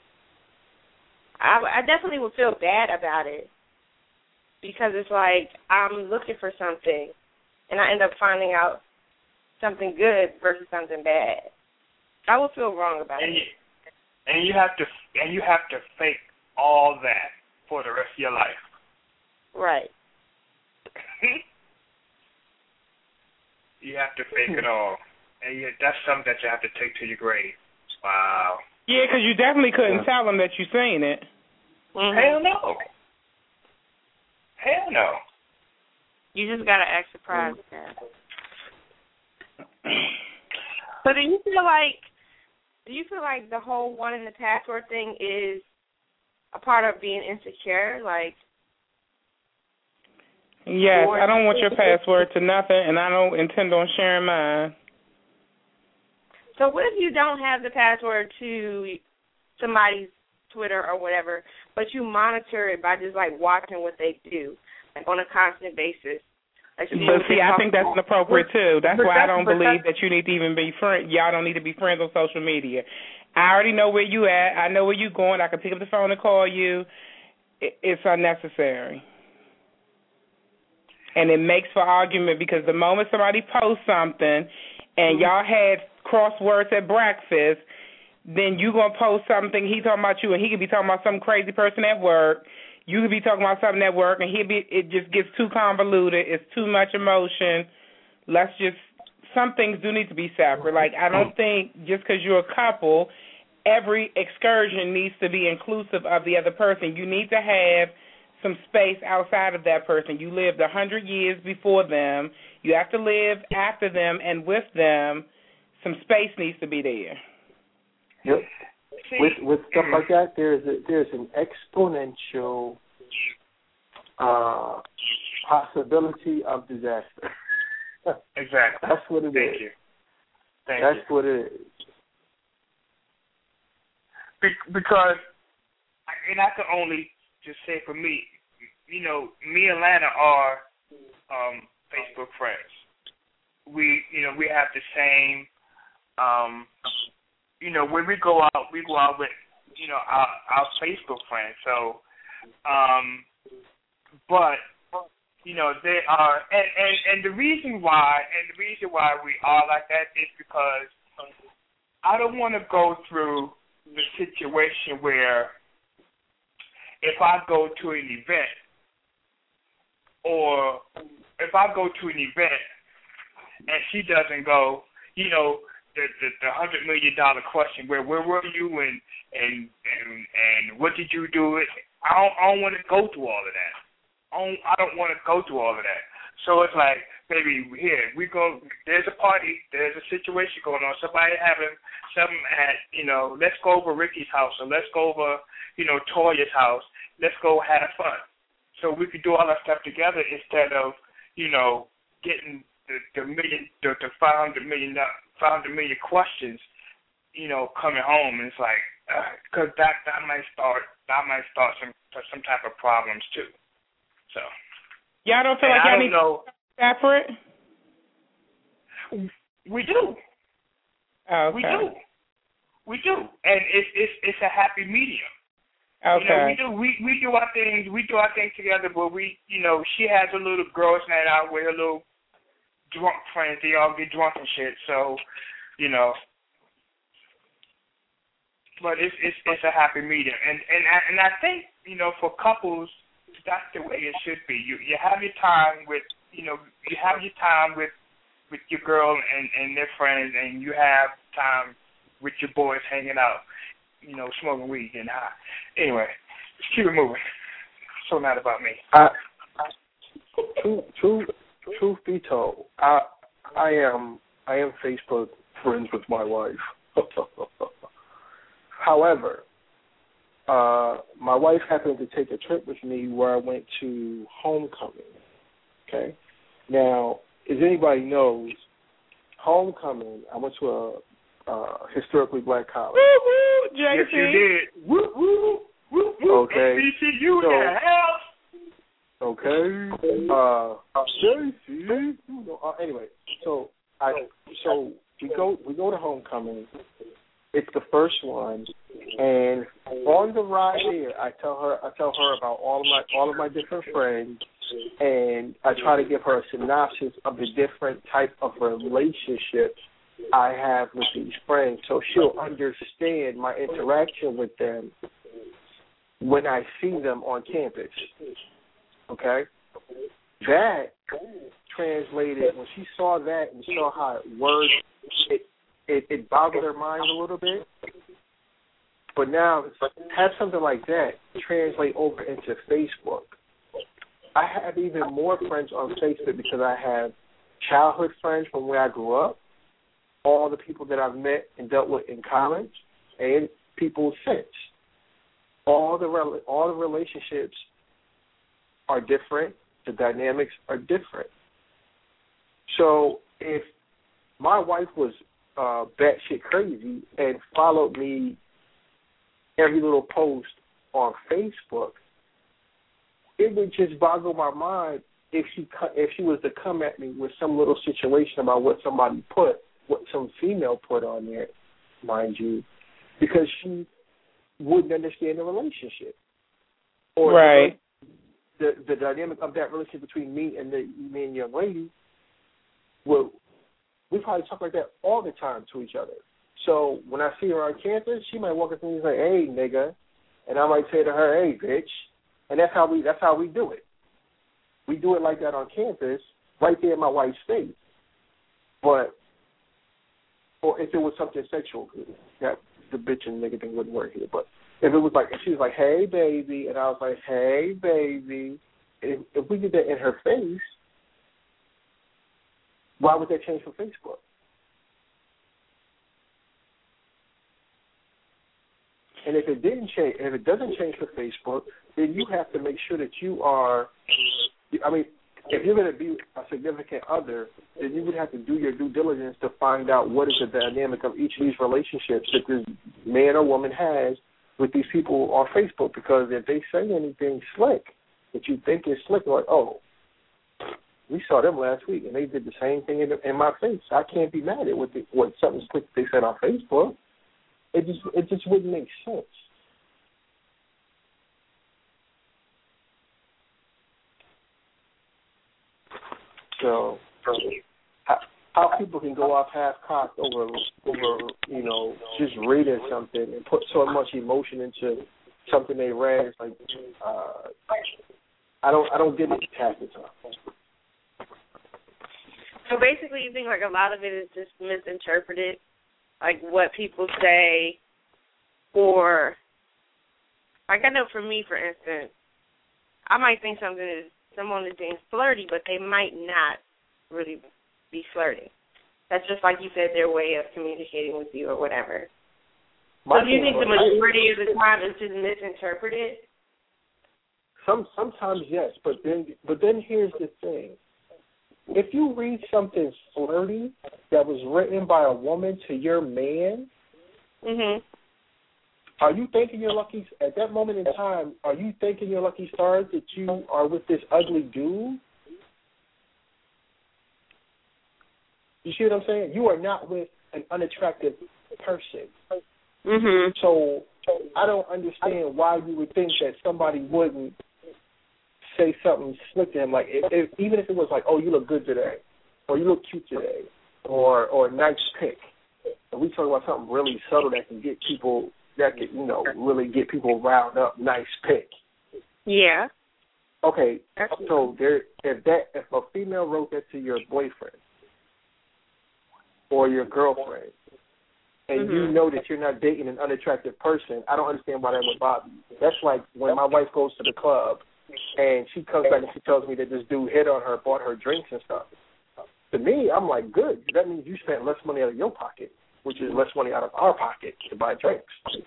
I definitely would feel bad about it, because it's like I'm looking for something and I end up finding out something good versus something bad. I would feel wrong about it. And you have to fake all that for the rest of your life. Right. You have to fake it all, and that's something that you have to take to your grave. Wow. Yeah, because you definitely couldn't tell them that you seen it. Mm-hmm. Hell no. Hell no. You just gotta act surprised. So do you feel like the whole wanting the password thing is a part of being insecure? Like, yes, I don't want your password to nothing, and I don't intend on sharing mine. So what if you don't have the password to somebody's Twitter or whatever, but you monitor it by just, like, watching what they do, like, on a constant basis? Like, but see, I think that's inappropriate, too. That's why I don't believe that you need to even be friends. Y'all don't need to be friends on social media. I already know where you at. I know where you going. I can pick up the phone and call you. It's unnecessary. And it makes for argument, because the moment somebody posts something and y'all had crosswords at breakfast, then you going to post something, he talking about you, and he could be talking about some crazy person at work. You could be talking about something at work, and it just gets too convoluted. It's too much emotion. Some things do need to be separate. Like, I don't think just because you're a couple, every excursion needs to be inclusive of the other person. You need to have some space outside of that person. You lived 100 years before them. You have to live after them and with them. Some space needs to be there. Yep. With stuff like that, there's an exponential possibility of disaster. Exactly. That's what it is. Thank you. That's what it is. Because, and I can only just say for me, me and Lana are Facebook friends. We have the same, when we go out with, our Facebook friends. So, but, they are, and the reason why we are like that is because I don't want to go through the situation where if I go to an event, or if I go to an event and she doesn't go, the $100 million question, where were you and what did you do? I don't want to go through all of that. I don't want to go through all of that. So it's like, baby, here we go. There's a party. There's a situation going on. Somebody having something at, let's go over Ricky's house, or let's go over, Toya's house. Let's go have fun. So we could do all that stuff together instead of, getting the $500 million questions, coming home. And it's like, because that might start some type of problems too. So. Y'all don't feel like y'all need to be separate? We do. Oh, okay. We do. And it's a happy medium. Okay. We do our things. We do our things together. But she has a little girls' night out with her little drunk friends. They all get drunk and shit. So, but it's a happy medium, and I think for couples that's the way it should be. You have your time with with your girl and their friends, and you have time with your boys hanging out, smoking weed and high. Anyway, let's keep it moving. So not about me. Truth be told, I am Facebook friends with my wife. However, my wife happened to take a trip with me where I went to homecoming. Okay, now as anybody knows, homecoming, I went to a historically black college. Woo woo, JC. Yes, you did. Woo woo woo woo. Okay. HBCU in the house. Okay. JC. Anyway, so we go to homecoming. It's the first one, and on the ride there, I tell her about all of my different friends, and I try to give her a synopsis of the different type of relationships I have with these friends, so she'll understand my interaction with them when I see them on campus. Okay, that translated when she saw that and saw how it worked. It boggled her mind a little bit. But now, have something like that translate over into Facebook. I have even more friends on Facebook because I have childhood friends from where I grew up, all the people that I've met and dealt with in college, and people since. All the relationships are different. The dynamics are different. So if my wife was batshit crazy and followed me every little post on Facebook, it would just boggle my mind if she was to come at me with some little situation about what some female put on there, mind you, because she wouldn't understand the relationship or right. The dynamic of that relationship between me and young lady. Well, we probably talk like that all the time to each other. So when I see her on campus, she might walk up to me and say, "Hey, nigga," and I might say to her, "Hey, bitch," and that's how we do it. We do it like that on campus, right there in my wife's face. But or if it was something sexual, that the bitch and nigga thing wouldn't work here. But if it was like, if she was like, "Hey, baby," and I was like, "Hey, baby," if we did that in her face, why would that change for Facebook? And if it doesn't change for Facebook, then you have to make sure that you are. I mean, if you're going to be a significant other, then you would have to do your due diligence to find out what is the dynamic of each of these relationships that this man or woman has with these people on Facebook. Because if they say anything slick that you think is slick, like, oh, we saw them last week and they did the same thing in my face, I can't be mad at what something slick they said on Facebook. It just wouldn't make sense. So how people can go off half-cocked over just reading something and put so much emotion into something they read, it's like I don't get it half the time. So basically, you think like a lot of it is just misinterpreted, like what people say, or like I know for me, for instance, I might think someone is being flirty, but they might not really be flirting. That's just like you said, their way of communicating with you or whatever. So do you think the majority of the time is just misinterpreted? Sometimes yes, but then here's the thing. If you read something flirty that was written by a woman to your man, are you thanking your lucky at that moment in time? Are you thanking your lucky stars that you are with this ugly dude? You see what I'm saying? You are not with an unattractive person. So I don't understand why you would think that somebody wouldn't say something slick to him, like even if it was like, "Oh, you look good today," or you look cute today, or a nice pic. And we talk about something really subtle that can get people, that could, really get people riled up. Nice pic. Yeah. Okay, so if a female wrote that to your boyfriend or your girlfriend, and you know that you're not dating an unattractive person, I don't understand why that would bother you. That's like when my wife goes to the club and she comes back and she tells me that this dude hit on her, bought her drinks and stuff. To me, I'm like, good. That means you spent less money out of your pocket, which is less money out of our pocket to buy drinks.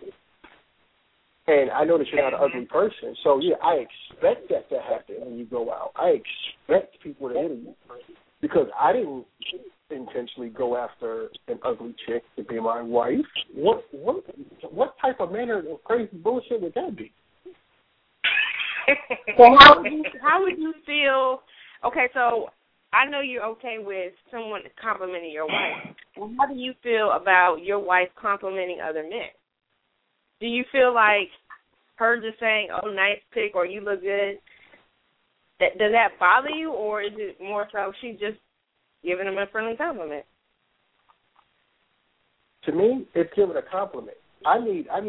And I know that you're not an ugly person, so yeah, I expect that to happen when you go out. I expect people to hit you because I didn't intentionally go after an ugly chick to be my wife. What type of manner of crazy bullshit would that be? So how would you feel? Okay, so I know you're okay with someone complimenting your wife. Well, how do you feel about your wife complimenting other men? Do you feel like her just saying, "Oh, nice pic," or "You look good"? Does that bother you, or is it more so she's just giving him a friendly compliment? To me, it's giving a compliment. I need a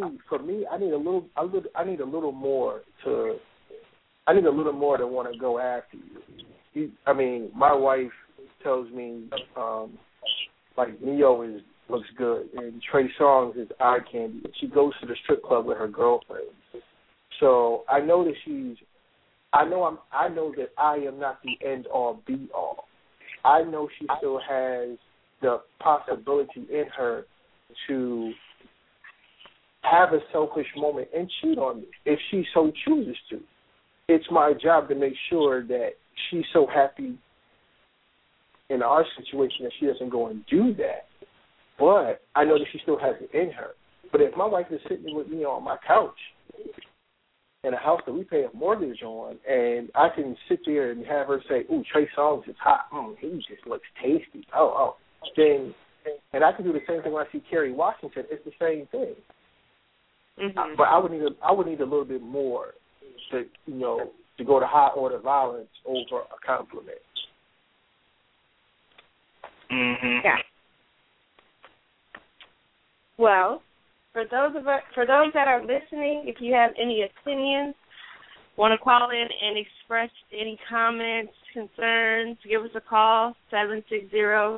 little more to want to go after you. My wife tells me like Neo looks good and Trey Songz is eye candy. She goes to the strip club with her girlfriend. So I know that I know that I am not the end all be all. I know she still has the possibility in her to have a selfish moment and cheat on me if she so chooses to. It's my job to make sure that she's so happy in our situation that she doesn't go and do that. But I know that she still has it in her. But if my wife is sitting with me on my couch in a house that we pay a mortgage on, and I can sit there and have her say, "Ooh, Trey Songz is hot. He just looks tasty." Then, and I can do the same thing when I see Kerry Washington. It's the same thing. Mm-hmm. But I would need a little bit more to go to high order violence over a compliment. Mm-hmm. Yeah. Well, for those that are listening, if you have any opinions, want to call in and express any comments, concerns, give us a call, 760-683-2662.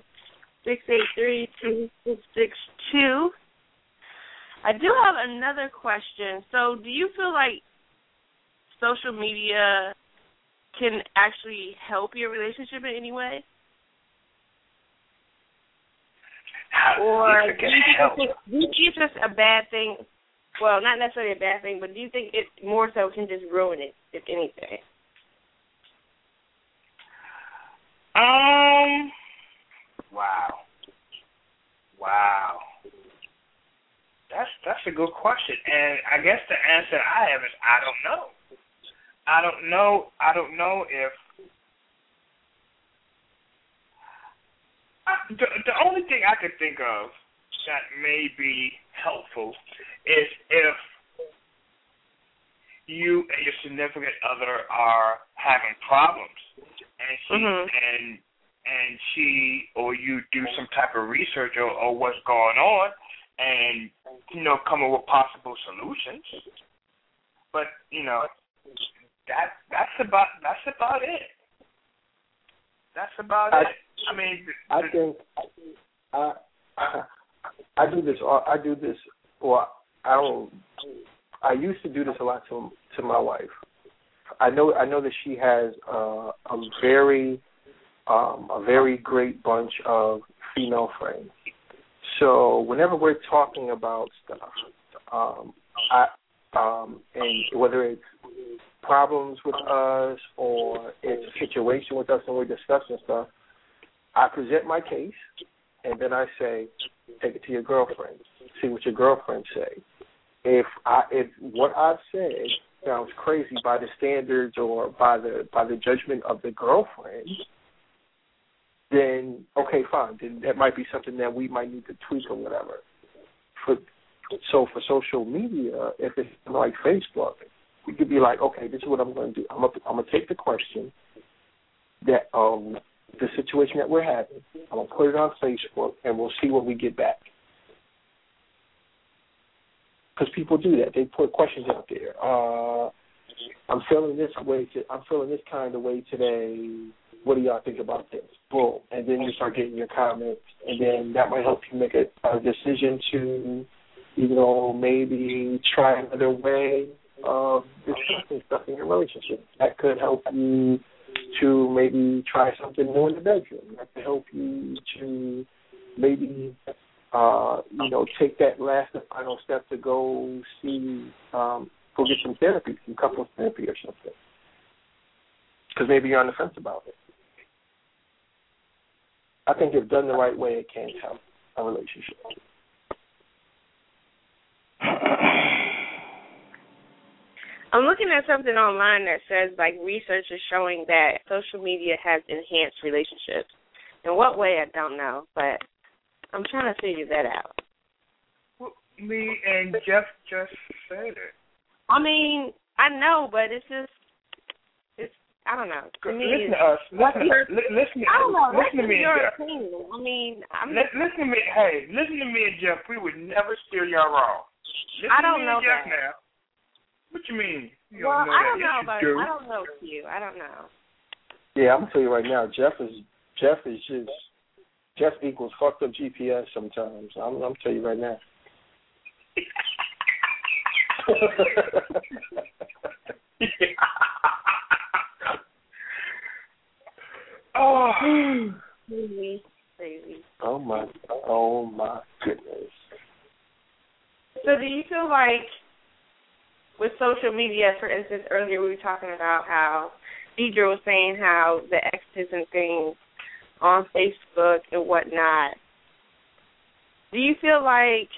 I do have another question. So do you feel like social media can actually help your relationship in any way? Or do you think it's just a bad thing? Well, not necessarily a bad thing, but do you think it more so can just ruin it, if anything? Wow. That's a good question, and I guess the answer I have is I don't know. I don't know if the only thing I could think of that may be helpful is if you and your significant other are having problems, and she or you do some type of research or what's going on, and come up with possible solutions. But that's about it. That's about it. I think I do this. Well, I used to do this a lot to my wife. I know that she has a very great bunch of female friends. So whenever we're talking about stuff, and whether it's problems with us or it's a situation with us and we're discussing stuff, I present my case, and then I say, take it to your girlfriend, see what your girlfriends say. If what I've said sounds crazy by the standards or by the judgment of the girlfriend, then okay, fine. Then that might be something that we might need to tweak or whatever. For social media, if it's like Facebook, we could be like, okay, this is what I'm going to do. I'm going to take the question that the situation that we're having. I'm going to put it on Facebook, and we'll see what we get back. Because people do that. They put questions out there. I'm feeling this way. I'm feeling this kind of way today. What do y'all think about this? Boom. And then you start getting your comments, and then that might help you make a decision to, maybe try another way of discussing stuff in your relationship. That could help you to maybe try something new in the bedroom. That could help you to maybe take that last and final step to go get some therapy, some couples therapy or something. Because maybe you're on the fence about it. I think if done the right way, it can help a relationship. I'm looking at something online that says, research is showing that social media has enhanced relationships. In what way, I don't know, but I'm trying to figure that out. Well, me and Jeff just said it. I mean, I know, but it's I don't know. To me, listen to us. I don't know. Listen to me and Jeff. Opinion. I mean, listen to me. Hey, listen to me and Jeff. We would never steer y'all wrong. I don't know Jeff that. Now. What you mean? You well, don't know I that. don't know, but do. I don't know Q. I don't know. Yeah, I'm gonna tell you right now. Jeff equals fucked up GPS sometimes. I'm telling you right now. Oh, baby. Oh my goodness. So do you feel like with social media, for instance, earlier we were talking about how Deidre was saying how the exes and things on Facebook and whatnot, do you feel like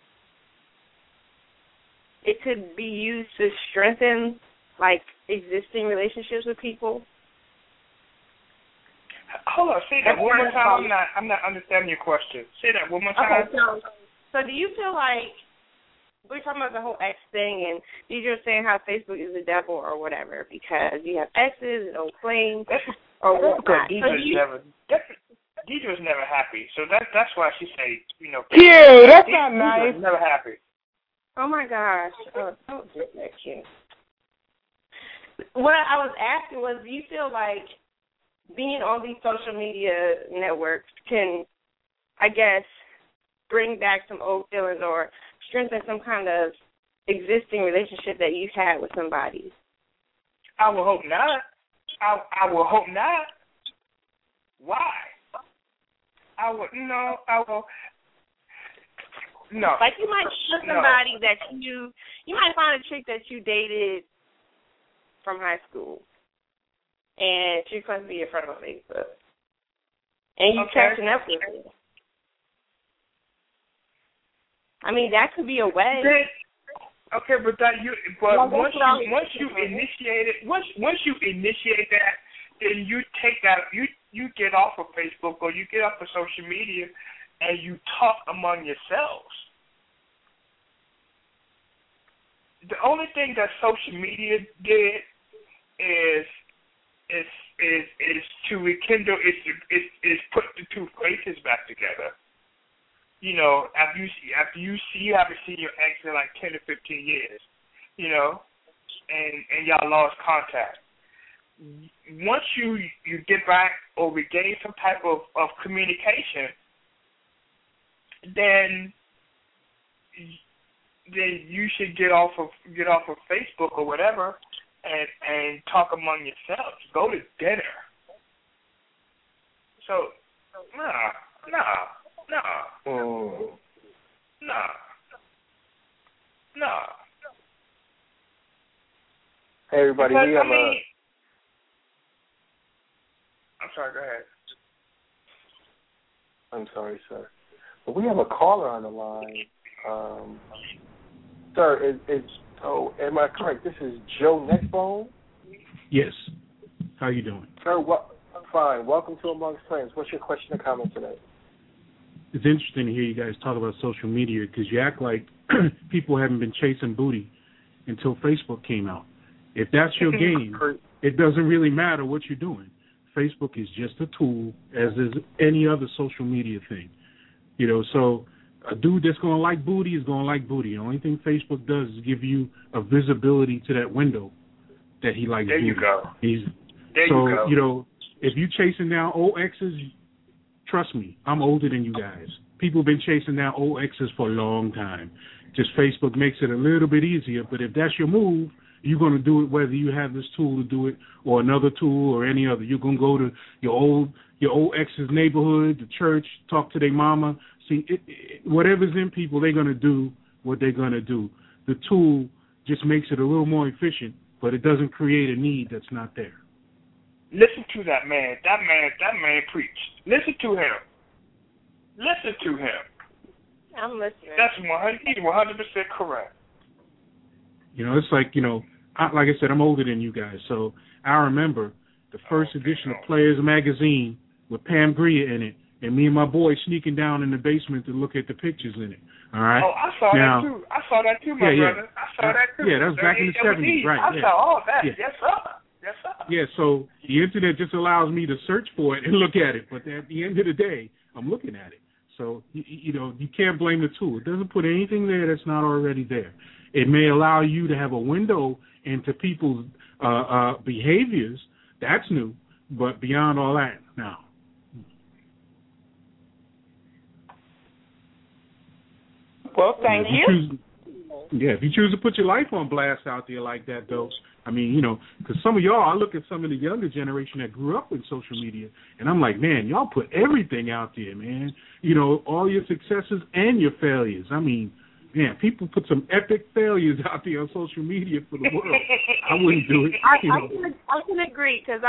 it could be used to strengthen, existing relationships with people? Hold on, say that one more time. I'm not understanding your question. Say that one more time. Okay, so do you feel like we're talking about the whole ex thing, and Deidre was saying how Facebook is the devil or whatever because you have exes and old flames or whatnot. Deidre's never happy, so that's why she say, Cute, that's not nice. Deidre's never happy. Oh my gosh, don't do that, Cute. What I was asking was, do you feel like being on these social media networks can, I guess, bring back some old feelings or strengthen some kind of existing relationship that you've had with somebody? I will hope not. I will hope not. Why? I will. No. Like you might meet somebody that you might find a chick that you dated from high school, and she's supposed to be your friend on Facebook, and you catching up with her. I mean, that could be a way. Okay, but once you initiate that, then you take that, you get off of Facebook or you get off of social media, and you talk among yourselves. The only thing that social media did is to rekindle, is put the two faces back together. After you haven't seen your ex in like 10 to 15 years, and y'all lost contact. Once you get back or regain some type of communication, then you should get off of Facebook or whatever and talk among yourselves. Go to dinner. So nah. Hey everybody, because, we have I'm sorry, go ahead. I'm sorry, sir. But we have a caller on the line. Sir, am I correct? This is Joe Neckbone? Yes. How are you doing? Sir, fine. Welcome to Amongst Friends. What's your question or comment today? It's interesting to hear you guys talk about social media because you act like people haven't been chasing booty until Facebook came out. If that's your game, it doesn't really matter what you're doing. Facebook is just a tool, as is any other social media thing. You know, so a dude that's going to like booty is going to like booty. The only thing Facebook does is give you a visibility to that window that he likes booty. You go. You go. You know, if you chasing down old exes, trust me, I'm older than you guys. People have been chasing down old exes for a long time. Just Facebook makes it a little bit easier, but if that's your move, you're going to do it whether you have this tool to do it or another tool or any other. You're going to go to your old ex's neighborhood, the church, talk to their mama. See, whatever's in people, they're going to do what they're going to do. The tool just makes it a little more efficient, but it doesn't create a need that's not there. Listen to that man. That man preached. Listen to him. Listen to him. I'm listening. That's 100% correct. You know, it's like, you know, like I said, I'm older than you guys, so I remember the first edition of Players Magazine with Pam Grier in it, and me and my boy sneaking down in the basement to look at the pictures in it. All right. Oh, I saw that too. I saw that too, my brother. I saw that too. Yeah, that was back in the 70s, right? I saw all that. Yeah. Yes, sir. Yes, sir. Yeah, so the internet just allows me to search for it and look at it, but at the end of the day, I'm looking at it. So, you know, you can't blame the tool. It doesn't put anything there that's not already there. It may allow you to have a window into people's behaviors. That's new, but beyond all that, no. Well, thank you. If you choose to put your life on blast out there like that, though, I mean, you know, because some of y'all, I look at some of the younger generation that grew up with social media, and I'm like, man, y'all put everything out there, man. You know, all your successes and your failures. I mean, man, people put some epic failures out there on social media for the world. I wouldn't do it. I can agree because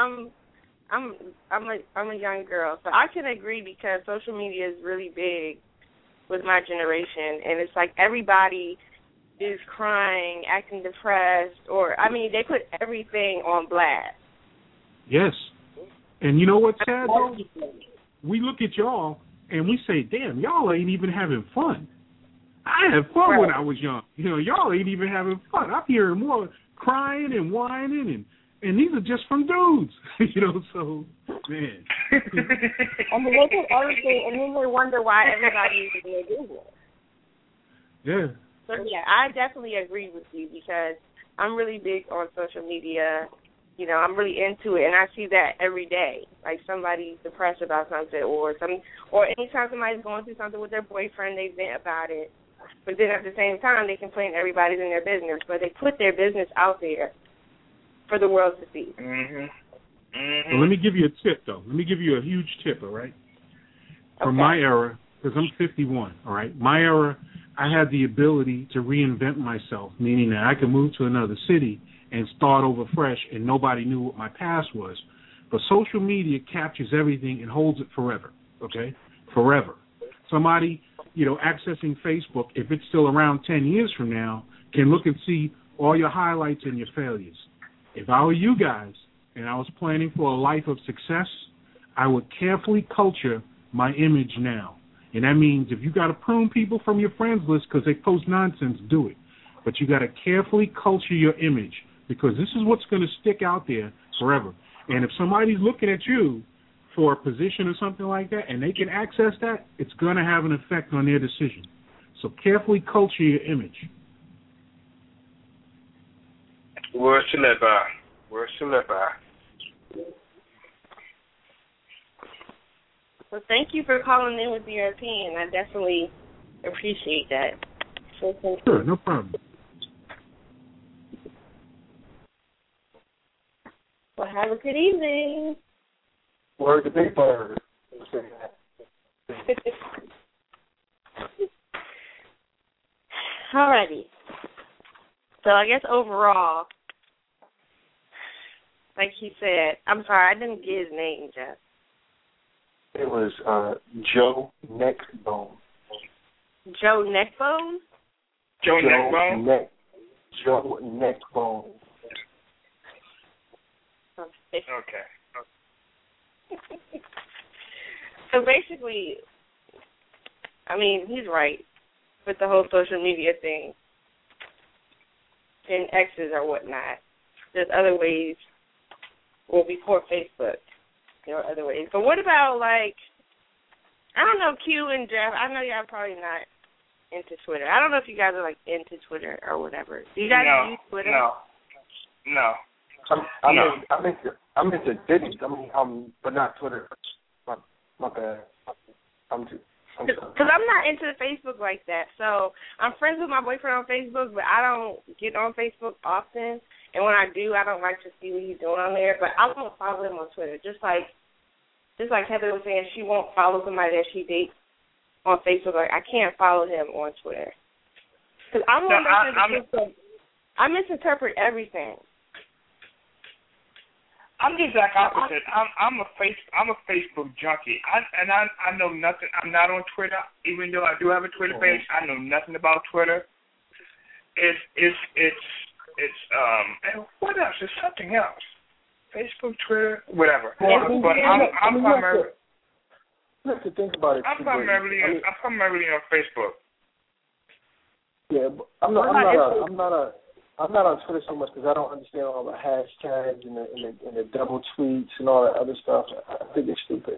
I'm a young girl, so I can agree because social media is really big with my generation, and it's like everybody is crying, acting depressed, or, I mean, they put everything on blast. Yes. And you know what's sad, though? We look at y'all, and we say, damn, y'all ain't even having fun. I had fun when I was young. You know, y'all ain't even having fun. I'm hearing more crying and whining, and these are just from dudes. You know, so, man. And they look at everything, and then they wonder why everybody is doing it. Yeah. So, yeah, I definitely agree with you because I'm really big on social media. You know, I'm really into it, and I see that every day. Like somebody's depressed about something, or anytime somebody's going through something with their boyfriend, they vent about it. But then at the same time, they complain everybody's in their business. But they put their business out there for the world to see. Mm-hmm. Mm-hmm. Well, let me give you a tip, though. Let me give you a huge tip, all right? From my era, because I'm 51, all right? My era, I had the ability to reinvent myself, meaning that I could move to another city and start over fresh, and nobody knew what my past was. But social media captures everything and holds it forever, okay? Forever. Somebody, you know, accessing Facebook, if it's still around 10 years from now, can look and see all your highlights and your failures. If I were you guys and I was planning for a life of success, I would carefully culture my image now. And that means if you got to prune people from your friends list because they post nonsense, do it. But you got to carefully culture your image because this is what's going to stick out there forever. And if somebody's looking at you for a position or something like that and they can access that, it's going to have an effect on their decision. So carefully culture your image. Words to live by. Words to live by. Well, thank you for calling in with your opinion. I definitely appreciate that. Sure, no problem. Well, have a good evening. Word to Big Bird. Alrighty. So I guess overall, like he said, I'm sorry, I didn't get his name, Jeff. It was Joe Neckbone. Joe Neckbone? Joe Neckbone? Joe Neckbone. Okay. So basically, I mean, he's right with the whole social media thing and exes or whatnot. There's other ways, well, before Facebook, there are other ways. But what about, like, I don't know, Q and Jeff, I know y'all probably not into Twitter. I don't know if you guys are, like, into Twitter or whatever. Do you guys use Twitter? No. I'm into Diddy. But not Twitter. My bad. Because I'm not into Facebook like that. So I'm friends with my boyfriend on Facebook, but I don't get on Facebook often. And when I do, I don't like to see what he's doing on there. But I won't follow him on Twitter. Just like Heather was saying, she won't follow somebody that she dates on Facebook. Like, I can't follow him on Twitter. Because I misinterpret everything. I'm the exact opposite. I'm a Facebook junkie. I know nothing. I'm not on Twitter, even though I do have a Twitter page. I know nothing about Twitter. It's and what else? There's something else. Facebook, Twitter, whatever. But I'm primarily. You have to think about it. I'm primarily on Facebook. Yeah, but I'm not on Twitter so much because I don't understand all the hashtags and the double tweets and all that other stuff. I think it's stupid.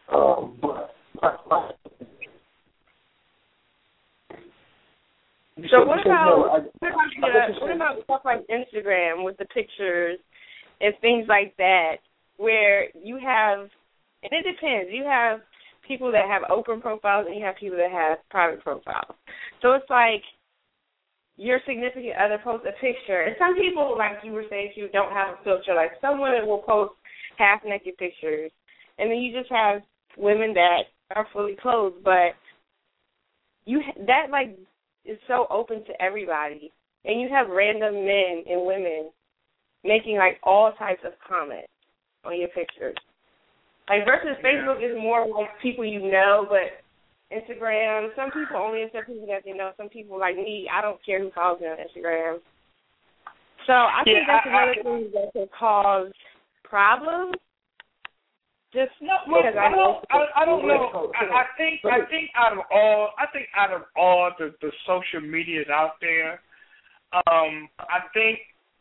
So what about stuff like Instagram with the pictures and things like that, where you have, and it depends, you have people that have open profiles and you have people that have private profiles. So it's like your significant other posts a picture, and some people, like you were saying, you don't have a filter. Like some women will post half-naked pictures, and then you just have women that are fully clothed, but that like is so open to everybody, and you have random men and women making like all types of comments on your pictures. Like versus Facebook is more like people you know, but Instagram, some people only accept people that they know. Some people like me, I don't care who follows me on Instagram. So I think that's another thing that can cause problems. Just because I don't know. I think out of all the social medias out there, I think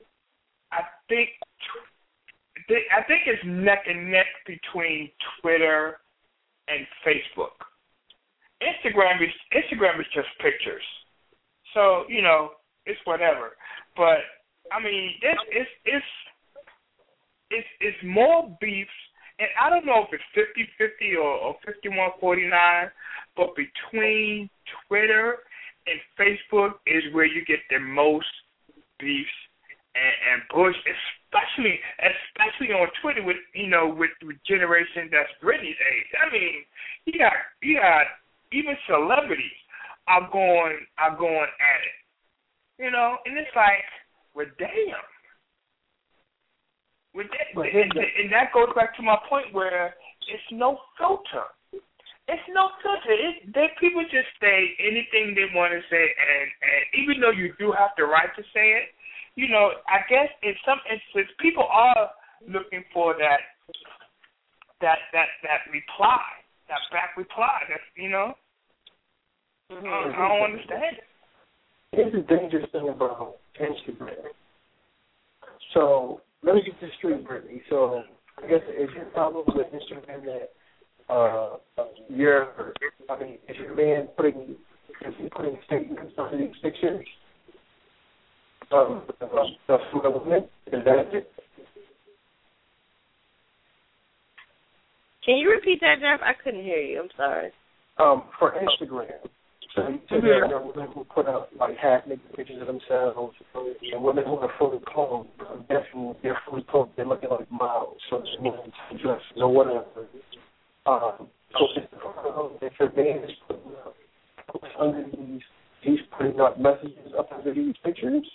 it's neck and neck between Twitter and Facebook. Instagram is just pictures, so it's whatever. But I mean, it's more beefs. And I don't know if it's 50-50 or 51-49, but between Twitter and Facebook is where you get the most beefs and push, especially on Twitter with generation that's Britney's age. I mean, you got even celebrities are going at it, and it's like, well, damn. And that goes back to my point where it's no filter. It's no filter. People just say anything they want to say, and even though you do have the right to say it, I guess in some instances people are looking for that reply, that back reply. I don't understand it. Here's the dangerous thing about Instagram. So let me get this straight, Brittany. So I guess is your problem with Instagram that is your man putting statements on these pictures of the women? Is that it? Can you repeat that, Jeff? I couldn't hear you. I'm sorry. For Instagram. So you said there are women who put up like half-naked pictures of themselves, and women who are fully clothed. Definitely, they're fully clothed. They're looking like models, so it's dresses or whatever. So if your man is putting up under he's putting up messages up under these pictures.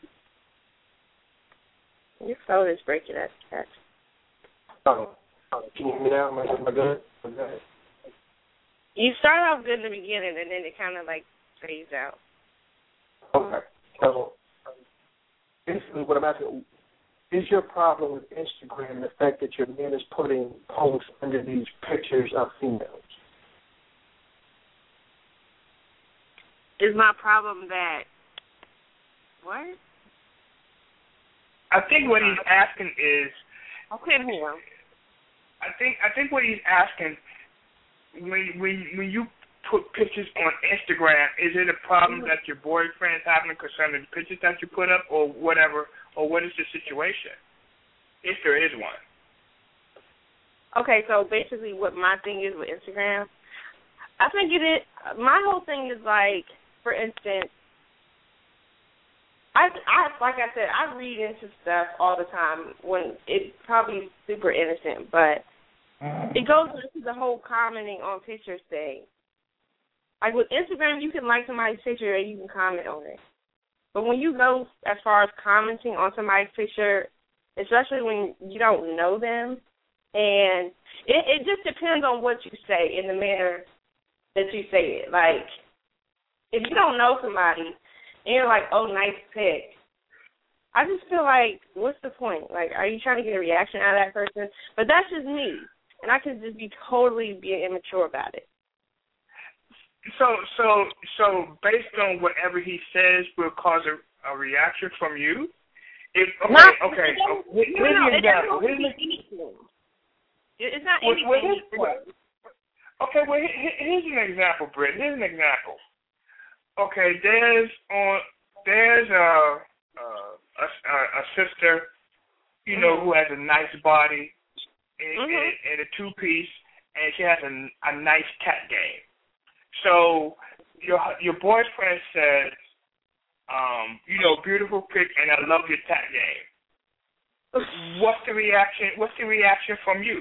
Your phone is breaking up. Can you hear me now? Am I good? Okay. You start off good in the beginning, and then it kind of like fades out. Okay. So basically, what I'm asking is your problem with Instagram the fact that your man is putting posts under these pictures of females? Is my problem that what? I think what he's asking is. I couldn't hear him. I think what he's asking, when you put pictures on Instagram, is it a problem that your boyfriend is having concerning the pictures that you put up, or whatever, or what is the situation, if there is one? Okay, so basically what my thing is with Instagram, I think my whole thing is like, for instance, I like I said, I read into stuff all the time when it's probably super innocent, but it goes into the whole commenting on pictures thing. Like with Instagram, you can like somebody's picture and you can comment on it. But when you go as far as commenting on somebody's picture, especially when you don't know them, and it just depends on what you say in the manner that you say it. Like, if you don't know somebody and you're like, oh, nice pic, I just feel like, what's the point? Like, are you trying to get a reaction out of that person? But that's just me, and I could just be totally being immature about it. So based on whatever he says will cause a reaction from you? Here's an example. It's not anything. Okay, well, here's an example, Britt. Here's an example. Okay, there's a sister, who has a nice body and a two-piece, and she has a nice cat game. So your boyfriend says, beautiful pic, and I love your cat game. What's the reaction from you?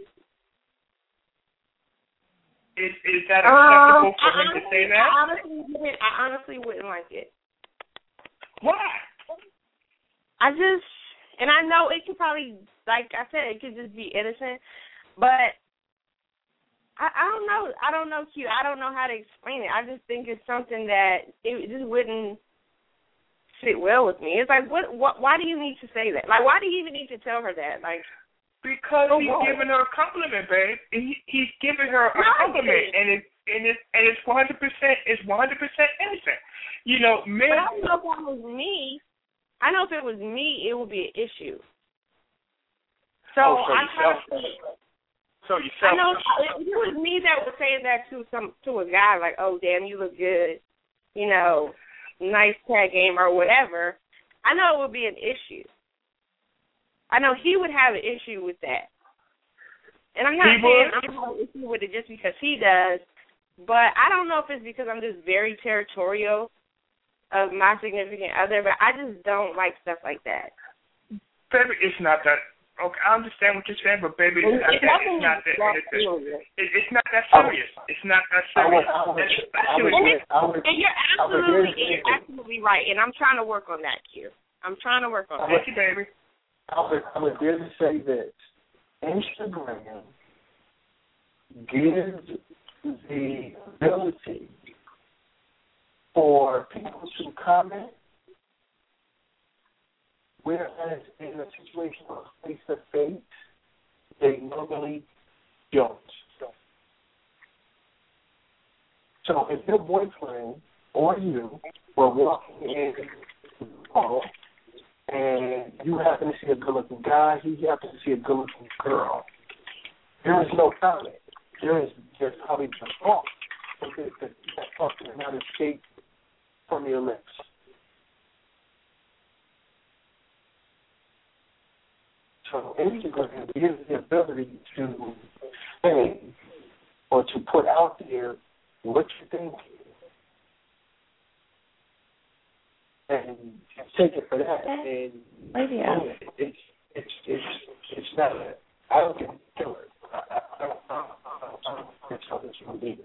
Is that acceptable for him to say that? I honestly wouldn't like it. Why? And I know it could probably, like I said, it could just be innocent, but I don't know. I don't know, Q. I don't know how to explain it. I just think it's something that it just wouldn't sit well with me. It's like, what? Why do you need to say that? Like, why do you even need to tell her that? Like, because he's giving her a compliment, babe. He's giving her a compliment, and it's 100%. It's 100% innocent. Men. But I don't know if that was me. I know if it was me, it would be an issue. So I know if it was me that was saying that to a guy, like, oh damn, you look good, nice tag game or whatever. I know it would be an issue. I know he would have an issue with that. And I'm not saying I'm having an issue with it just because he does, but I don't know if it's because I'm just very territorial of my significant other, but I just don't like stuff like that. Baby, it's not that. Okay, I understand what you're saying, but baby, it's not that serious. It's not that serious. It's not that serious. And you're absolutely right, and I'm trying to work on that, Q. I'm trying to work on that. Thank you, baby. I would dare to say this. Instagram gives the ability for people to comment, whereas in a situation of face-to-face, they normally don't. So if your boyfriend or you were walking in the mall and you happen to see a good-looking guy, he happens to see a good-looking girl, there is no comment. There's probably just thought. That thought does not escape from your lips. So Instagram gives the ability to say or to put out there what you think and take it for that. And it's not. I don't get to it. I don't think how this will be.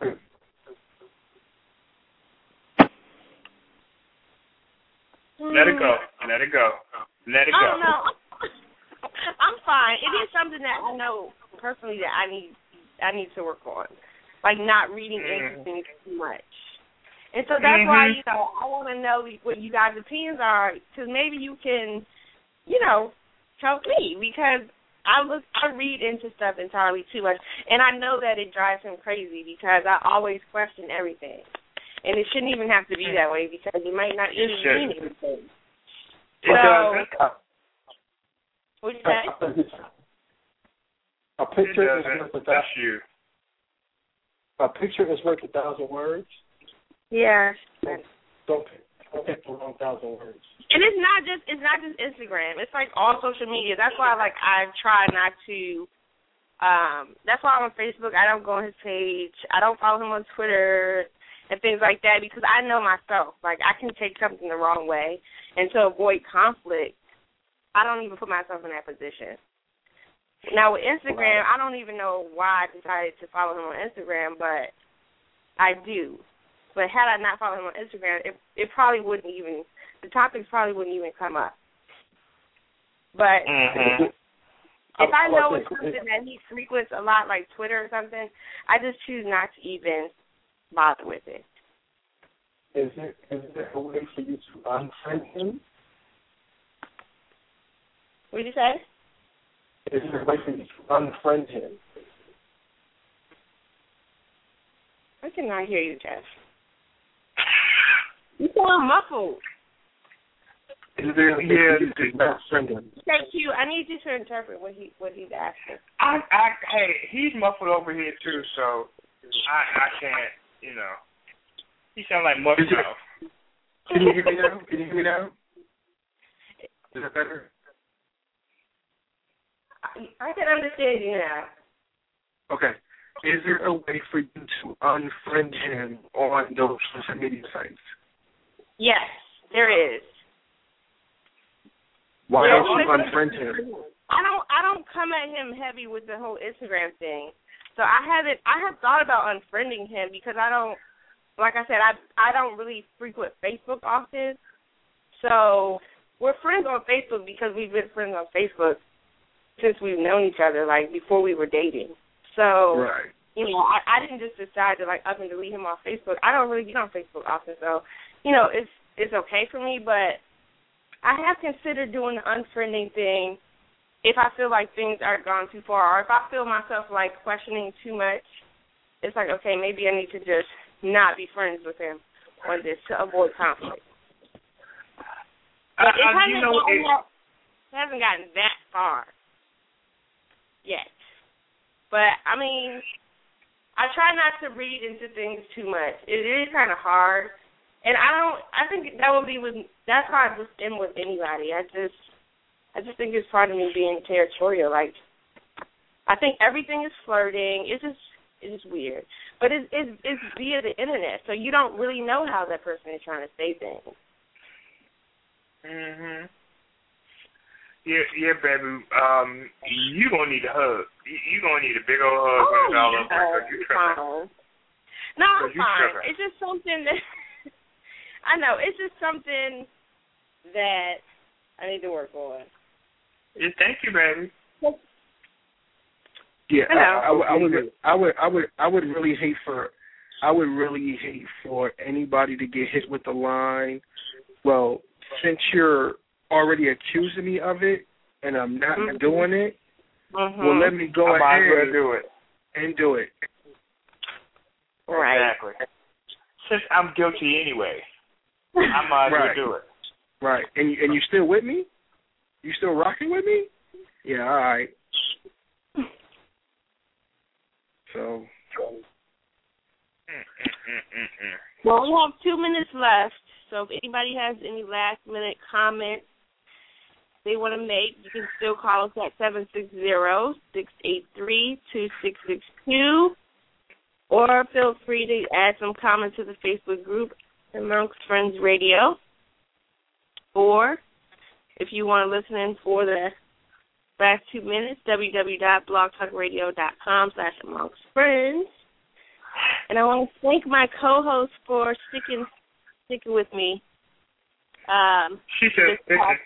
Let it go. Let it go. Let it go. I don't know. I'm fine. It is something that I know personally that I need to work on, like not reading into things too much. And so that's why I want to know what you guys' opinions are, because maybe you can, help me, because I read into stuff entirely too much, and I know that it drives him crazy because I always question everything, and it shouldn't even have to be that way because it might not even mean anything. So. What'd you say? A picture is worth That's you. A picture is worth 1,000 words. Yeah. Don't pick the wrong 1,000 words. And it's not just Instagram. It's like all social media. That's why I try not to. That's why I'm on Facebook. I don't go on his page. I don't follow him on Twitter and things like that because I know myself. Like I can take something the wrong way, and to avoid conflict, I don't even put myself in that position. Now with Instagram, I don't even know why I decided to follow him on Instagram, but I do. But had I not followed him on Instagram, it probably wouldn't even, the topics probably wouldn't even come up. But if I know it's something that he frequents a lot, like Twitter or something, I just choose not to even bother with it. Is there a way for you to unfriend him? What did you say? Is there a way for you to unfriend him? I cannot hear you, Jeff. You sound muffled. Is there a way for you to unfriend him? Thank you. I need you to interpret what he's asking. Hey, he's muffled over here too, so I can't. He sounds like Mustaf. Can you hear me now? Can you hear me now? Is that better? I can understand you now. Okay. Is there a way for you to unfriend him on those social media sites? Yes, there is. Why don't you unfriend him? I don't come at him heavy with the whole Instagram thing. So I have thought about unfriending him because I don't, like I said, I don't really frequent Facebook often. So we're friends on Facebook because we've been friends on Facebook since we've known each other, like before we were dating. So, right. I didn't just decide to up and delete him off Facebook. I don't really get on Facebook often, so, it's okay for me, but I have considered doing the unfriending thing if I feel like things are gone too far, or if I feel myself questioning too much. It's like, okay, maybe I need to just not be friends with him on this to avoid conflict. It hasn't gotten that far yet. But, I mean, I try not to read into things too much. It is kind of hard. And I think that would be that's how I just end with anybody. I just think it's part of me being territorial. I think everything is flirting. It's just weird. But it's via the internet, so you don't really know how that person is trying to say things. Mhm. Yeah, baby. You gonna need a hug. You gonna need a big old hug when it's all over. You tripping? No, I'm fine. It's just something that I know. It's just something that I need to work on. Yeah, thank you, baby. Yeah, I would really hate for anybody to get hit with the line. Well, since you're already accusing me of it, and I'm not doing it, well, let me go ahead and do it. And do it. Right. Exactly. Since I'm guilty anyway, I might as well do it. Right. And you still with me? You still rocking with me? Yeah, all right. So. Well, we have 2 minutes left, so if anybody has any last-minute comments they want to make, you can still call us at 760-683-2662, or feel free to add some comments to the Facebook group, Amongst Friends Radio. Or, if you want to listen in for the last 2 minutes, www.blogtalkradio.com/amongstfriends. And I want to thank my co-host for sticking with me. She said,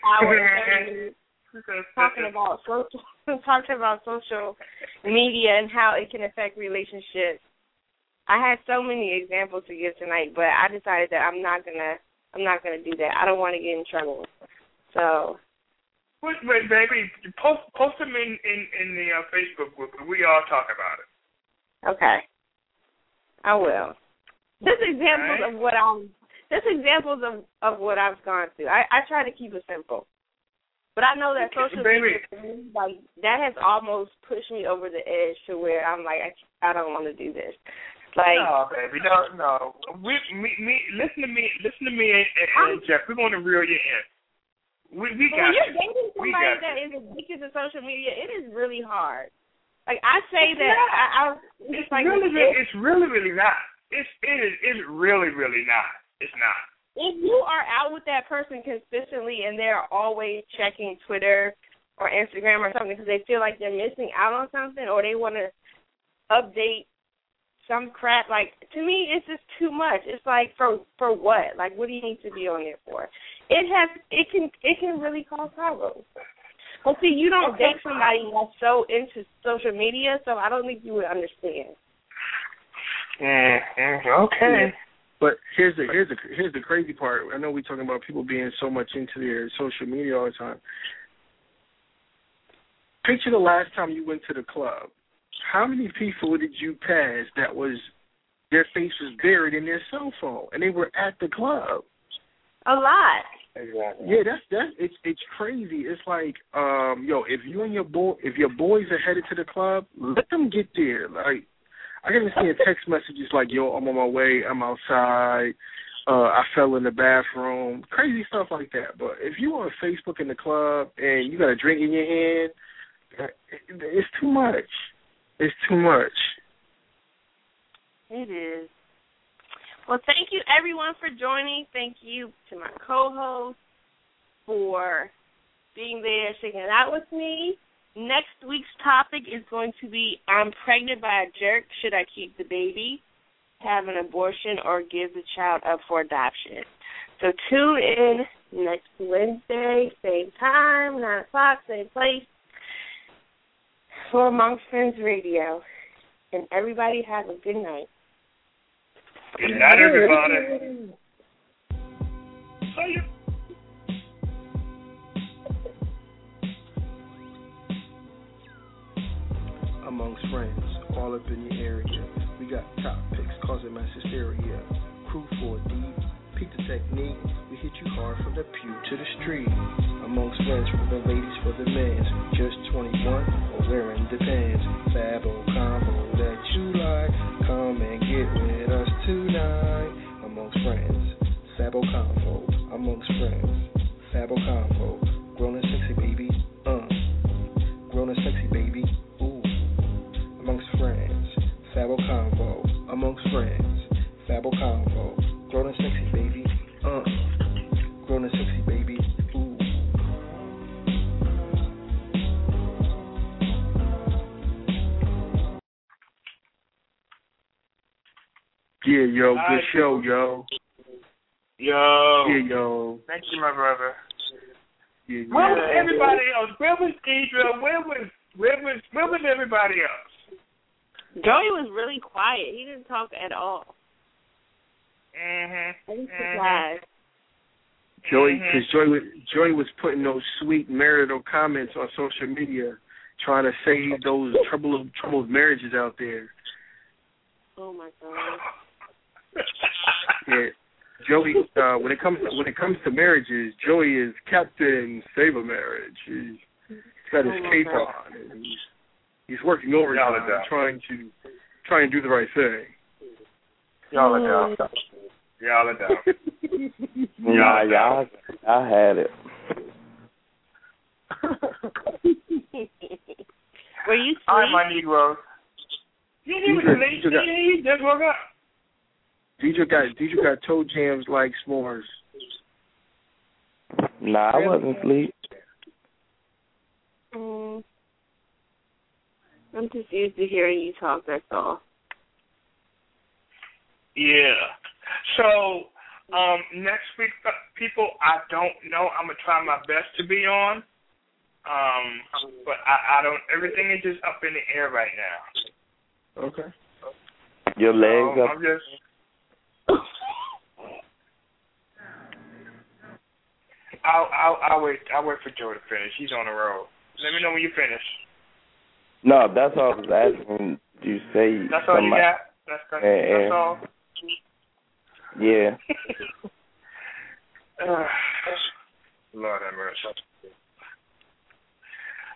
talking about social media and how it can affect relationships. I had so many examples to give tonight, but I decided that I'm not gonna do that. I don't want to get in trouble. So. Wait, baby, post them in the Facebook group. We all talk about it. Okay. I will. Just examples of what I've gone through. I try to keep it simple. But I know that social media, like, that has almost pushed me over the edge to where I'm like, I don't want to do this. Like, no, baby, no. Listen to me, and Jeff. We're going to reel you in. We got when you're dating somebody that is addicted to social media, it is really hard. Like, I say that it's really, really not. It's really, really not. It's not. If you are out with that person consistently and they're always checking Twitter or Instagram or something because they feel like they're missing out on something or they want to update some crap, like, to me, it's just too much. It's like, for what? Like, what do you need to be on there for? It can really cause problems. But see, you don't date somebody that's so into social media, so I don't think you would understand. Okay. But here's the crazy part. I know we're talking about people being so much into their social media all the time. Picture the last time you went to the club. How many people did you pass that was their face was buried in their cell phone and they were at the club? A lot. Exactly. Yeah, that's it's crazy. It's like, if you and your boys are headed to the club, let them get there. Like, I can see text messages like, yo, I'm on my way, I'm outside, I fell in the bathroom, crazy stuff like that. But if you on Facebook in the club and you got a drink in your hand, it's too much. It's too much. It is. Well, thank you, everyone, for joining. Thank you to my co-host for being there, shaking it out with me. Next week's topic is going to be, I'm pregnant by a jerk. Should I keep the baby, have an abortion, or give the child up for adoption? So tune in next Wednesday, same time, 9 o'clock, same place, for Amongst Friends Radio. And everybody have a good night. Good night, everybody. See you. Amongst friends, all up in your area. We got top picks causing mass hysteria. Crew 4D, peak the technique. We hit you hard from the pew to the street. Amongst friends, for the ladies, for the men. Just 21 or wearing depends. Fabo combo that you like. Come and get with us tonight. Amongst friends, Fabo combo. Amongst friends, Fabo combo. Grown and sexy, baby. Grown and sexy, baby. Amongst friends, Fabo combo. Amongst friends, Fabo combo. Grown and sexy, baby. Grown and sexy, baby. Ooh. Yeah, yo, good show, yo. Yo. Yeah, yo. Thank you, my brother. Yeah, where was everybody else? Where was Deidre? Where was everybody else? Joey was really quiet. He didn't talk at all. I'm surprised. Joey was putting those sweet marital comments on social media, trying to save those troubled marriages out there. Oh my God. Yeah, Joey. When it comes to marriages, Joey is Captain Save a Marriage. He's got his cape on. And he's working overtime, trying to do the right thing. Y'all are down. Y'all had it. Were you asleep? All right, my Negro. He was late. He just woke up. Deidre got toe jams like s'mores. Nah, I wasn't asleep. I'm just used to hearing you talk, that's all. Yeah. So, next week, people, I don't know. I'm going to try my best to be on. But I don't, everything is just up in the air right now. Okay. Your legs up? I'm just... I'll wait for Joe to finish. He's on the road. Let me know when you finish. No, that's all I was asking. You say that's all you got? That's all? Yeah. Lord have mercy.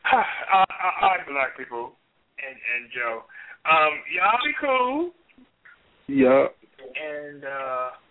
All right, black people and Joe. Y'all be cool. Yeah. And